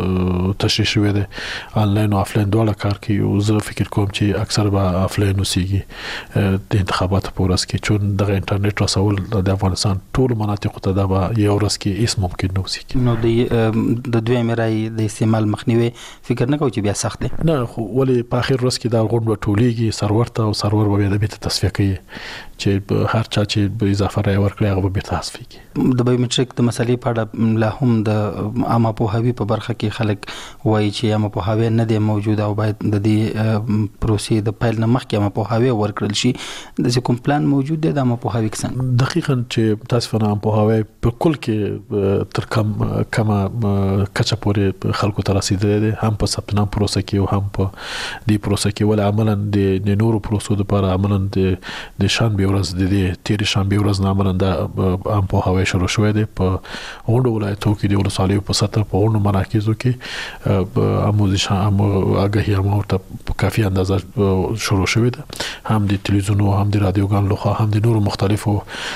Speaker 16: ته تشریح شوې ده آنلاین او آفلاین دواړه کار کوي او زه فکر کوم چې اکثر به آفلاین وسیږي د انتخاباتو پورس کې چون د انټرنیټ رسول د افغانستان ټول مناطق ته دا به یو ورځ کې هیڅ ممکن نه وسیږي
Speaker 18: نو د د دوی مرای د استعمال مخنیوي فکر نه کوي چې بیا سخت دی
Speaker 16: نه خو ولې په اخر ورځ کې دا غونډه ټولیږي سرور ته او سرور به د بیت تصفیه کوي چې هر چا چې به اضافه راي ورکړي هغه به تصفیه کوي
Speaker 18: د بایومټریک د مسلې په اړه لا هم د عامه پوهاوی په برخه کې خلک وایي چې عامه پوهاوی نه دی موجود او باید د دې پروسې د پیل نه مخکې عامه پوهاوی ورکړل شي د کوم پلان موجود دی د عامه پوهاوی څنګه
Speaker 16: دقیقاً چې تاسو نه عامه پوهاوی په کل کې تر کم کما کچا پورې خلکو ته رسیدلی دی هم په ثبت نام پروسه کې او هم په دې پروسه کې ول عملاً د نورو پروسو لپاره عملاً د د شان به شنبه ورځ د دې تیر شنبه ورځ نامرنده ام په هواي شروع شوې ده په غونډو ولایتو کې د ولسوالیو په سطح په غونډو مراکزو کې اموزش هم اگاهی هم ورته کافي اندازه شروع شوې ده هم د تلویزیون او هم د رادیوګان لخوا هم د نورو مختلفو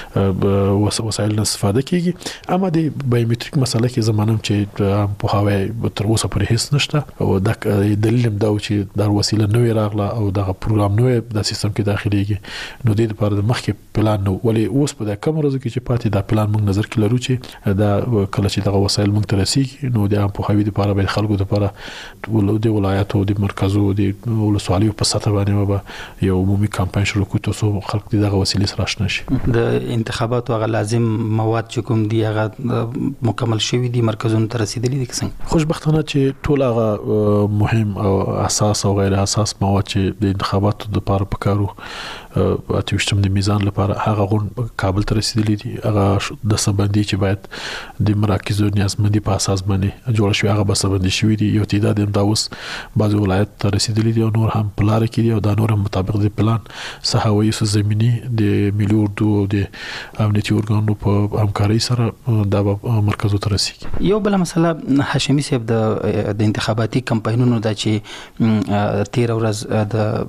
Speaker 16: وسایل استفاده کیږي اما د بایومټریک مسله کې زمانم چې په هواي تر اوسه پرې هیڅ نشته او د دلیل هم دا چې د وسیله نوې راغله او دغه پروګرام نوې د سیستم کې داخليږي نو د لپاره د مخکې پلان نو ولی اوس په د کوم ورځو کې چې پاتې دا پلان موږ نظر کې لرو چې دا کله چې دغه وسایل موږ ته رسیږي نو د په هوی لپاره به خلکو لپاره ولودي ولایتو د مرکزو د ولسوالیو په سطح باندې به یو عمومي کمپاین شروع کړو ترڅو خلک دغه وسیلې سره آشنا شي
Speaker 18: د انتخاباتو هغه لازم مواد چې کوم دی هغه مکمل شوی دی مرکزونو ته رسیدلی دي څنګه
Speaker 16: خوشبختانه چې ټول هغه مهم او اساس او غیر اساس مواد چې د انتخاباتو لپاره پکارو اتوشتم د میزان لپاره هغه غون کابل ته رسیدلی دي هغه د سبندي چې باید د مراکزو نیازمندي په اساس باندې جوړ شوی هغه بسبندي شوی دي یو تعداد هم دا اوس بعض ولایت ته رسیدلی دي او نور هم پلان کې دي او دا نور هم مطابق د پلان صحوي زمینی د ملي اردو او د امنیتي ارګانو په همکاري سره د مرکزو ته رسیږي
Speaker 18: یو بل مسله هاشمي صاحب د د انتخاباتي کمپاینونو د چې تیر ورځ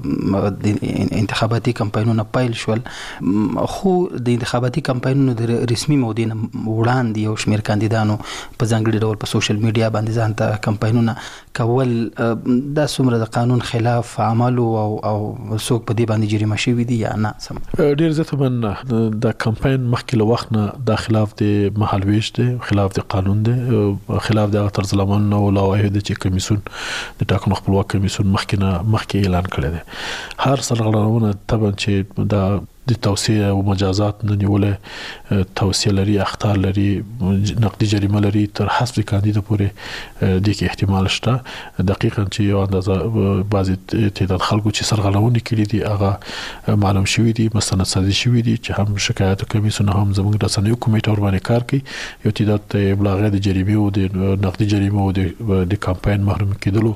Speaker 18: د انتخاباتي کمپاینونو پایل شول خو د انتخاباتي کمپاینونو د رسمي مودین وړاندې یو شمېر کاندیدانو په ځانګړي ډول په سوشل میډیا باندې ځان ته کمپاینونه کول د څومره د قانون خلاف عمل او او څوک په دې باندې جریمه شوی دي یا نه سم
Speaker 16: ډیر زه ته من د کمپاین مخکې له وخت نه د خلاف د محل ویش دي خلاف د قانون دي خلاف د طرز العمل او لوایح د چې کمیسون د ټاکنو خپلواک کمیسون مخکې نه مخکې اعلان کړی دی هر سرغړونه طبعا چې د د توصیه او مجازات نه نیولې توصیه لري اخطار لري نقدي جریمه لري تر حسب کاندید پورې د کې احتمال شته دقیقاً چې یو اندازه بعضی تعداد خلکو چې سرغړونه کړي دي هغه معلوم شوی دي مستند سازي شوی دي چې هم شکایت کمیسیون هم زموږ د رسنیو کمیټه ور باندې کار کوي یو تعداد ابلاغ د جریمه او د نقدي جریمه او د کمپاین محروم کېدلو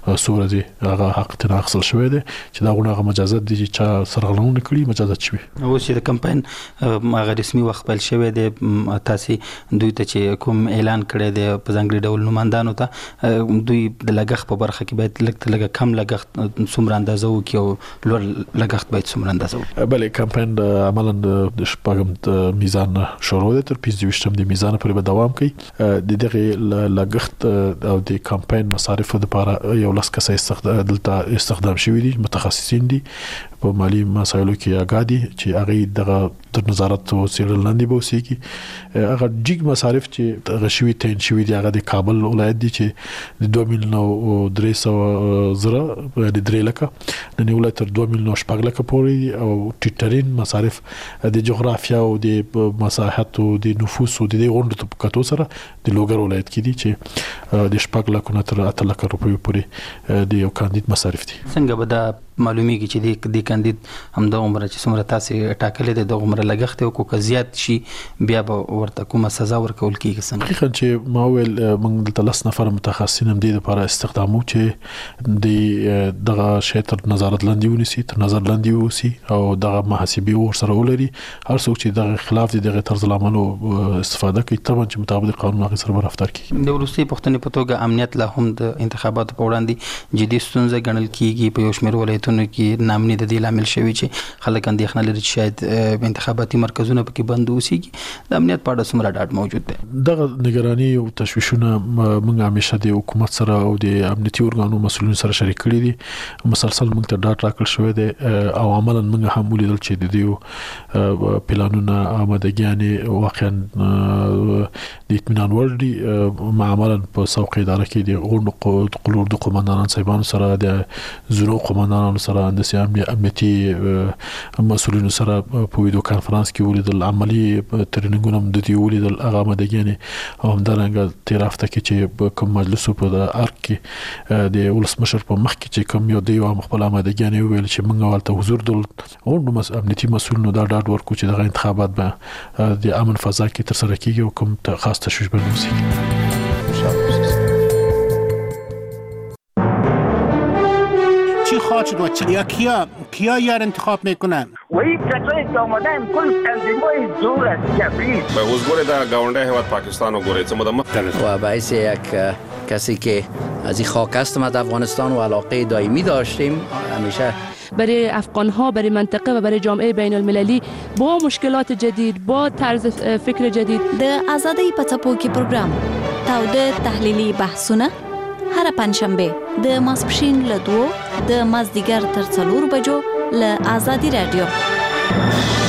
Speaker 16: صورت هغه حق تناقض شوی دي چې دا غوڼه مجازات دي چې سرغړونه کړي مجازات
Speaker 18: او چې د کمپاین هغه رسمي وخت پیل شوی دی تاسو دوی ته چې کوم اعلان کړی دی په ځانګړي ډول نوماندانو ته دوی د لګښت په برخه کې باید لږ لږ کم لګښت څومره اندازه وکړي او لوړ لګښت باید څومره اندازه وکړي
Speaker 16: بلې کمپاین عملاً د شپږم میزان شروع دی تر پنځه ویشتم د میزان پورې به دوام کوي د دغه لګښت او د کمپاین مصارف لپاره یو لاس کسه استخدام دلته استخدام شوی دي متخصصین دي په مالی مسایلو کې اګادي چې هغه دغه تر نظارت او سیرل لاندې بوسيږي هغه جګ مصارف چې غشوي تین شوی دی هغه د کابل ولایت دی چې د دوه میلیون او درې سوه زره د درې لکه د ولایت تر دوه میلیون شپږ لکه پورې او ټیټرین مصارف د جغرافیا او د مساحت او د نفوس او د غونډو په کتو سره د لوګر ولایت کې دي چې د شپږ لکه نه تر اته لکه روپیو پورې د یو کاندید مصارف دي
Speaker 18: څنګه به دا معلومیږي چې د کاندید هم د عمر چې څومره تاسو ټاکلې ده د عمر لګښت او کو زیات شي بیا به ورته کومه سزا ورکول کیږي څنګه
Speaker 16: حقیقت چې ما ویل موږ د لس نفر متخصصین هم د لپاره استخدامو چې د دغه شتر نظارت لاندې ونیسي تر نظر لاندې وسی او دغه محاسبه ور سره ولري هر څوک چې دغه خلاف دغه طرز العمل استفاده کوي طبعا چې مطابق قانون هغه سره رفتار کوي
Speaker 18: د ولسی پښتنې په توګه امنیت لا هم د انتخاباتو په وړاندې جدي ستونزه ګڼل کیږي په یو شمېر ولایتونو کې نامني د دې لامل شوی چې خلک اندېښنه لري چې شاید انتخاباتي مرکزونه پکې بند وسیږي د امنیت په اړه څومره ډاډ موجود دی
Speaker 16: دغه نگرانی او تشویشونه موږ همیشه د حکومت سره او د امنیتي ارګانو مسؤلین سره شریک کړي دي مسلسل موږ ته ډاټ راکړل شوی دی او عملاً موږ هم ولیدل چې د دې پلانونه آمادګیانې واقعا د اطمینان وړ دي معمولاً په څوک اداره کې د غونډو قلور د قومندانانو صاحبانو سره د زورو قومندانانو سره د سیامي امنیتي مسؤلینو سره په ویډیو کانفرنس کې ولیدل عملی ترینینګونه د دې ولیدل هغه آمادګیانې او همدارنګه تیر هفته کې چې کوم مجلس په د ارک کې د ولسمشر په مخ کې چې کوم یو دی او خپل آمادګیانې ویل چې موږ ولته حضور دل او امنیتي مسؤلینو دا ډاډ ورکو چې دغه انتخابات به د امن فضا کې تر سره کیږي او کوم خاص تشویش به نه وشي
Speaker 13: شد و یا کیا کیا یار انتخاب میکنن
Speaker 19: و این کسایی که آمدن کل تنظیمای زور است جبری
Speaker 22: به وزگوره در گاونده هواد پاکستان و گوره چه
Speaker 24: و باعث یک کسی که از این خاک هستم از افغانستان و علاقه دائمی داشتیم همیشه
Speaker 25: برای افغان‌ها، برای منطقه و برای جامعه بین المللی با مشکلات جدید، با طرز فکر جدید.
Speaker 8: د آزادۍ په څپو کې پروګرام تاوده تحلیلي بحثونه هر پنځشنبه د ماسپښین له دوه د مازدیګر تر څلور بجو له آزادي رادیو.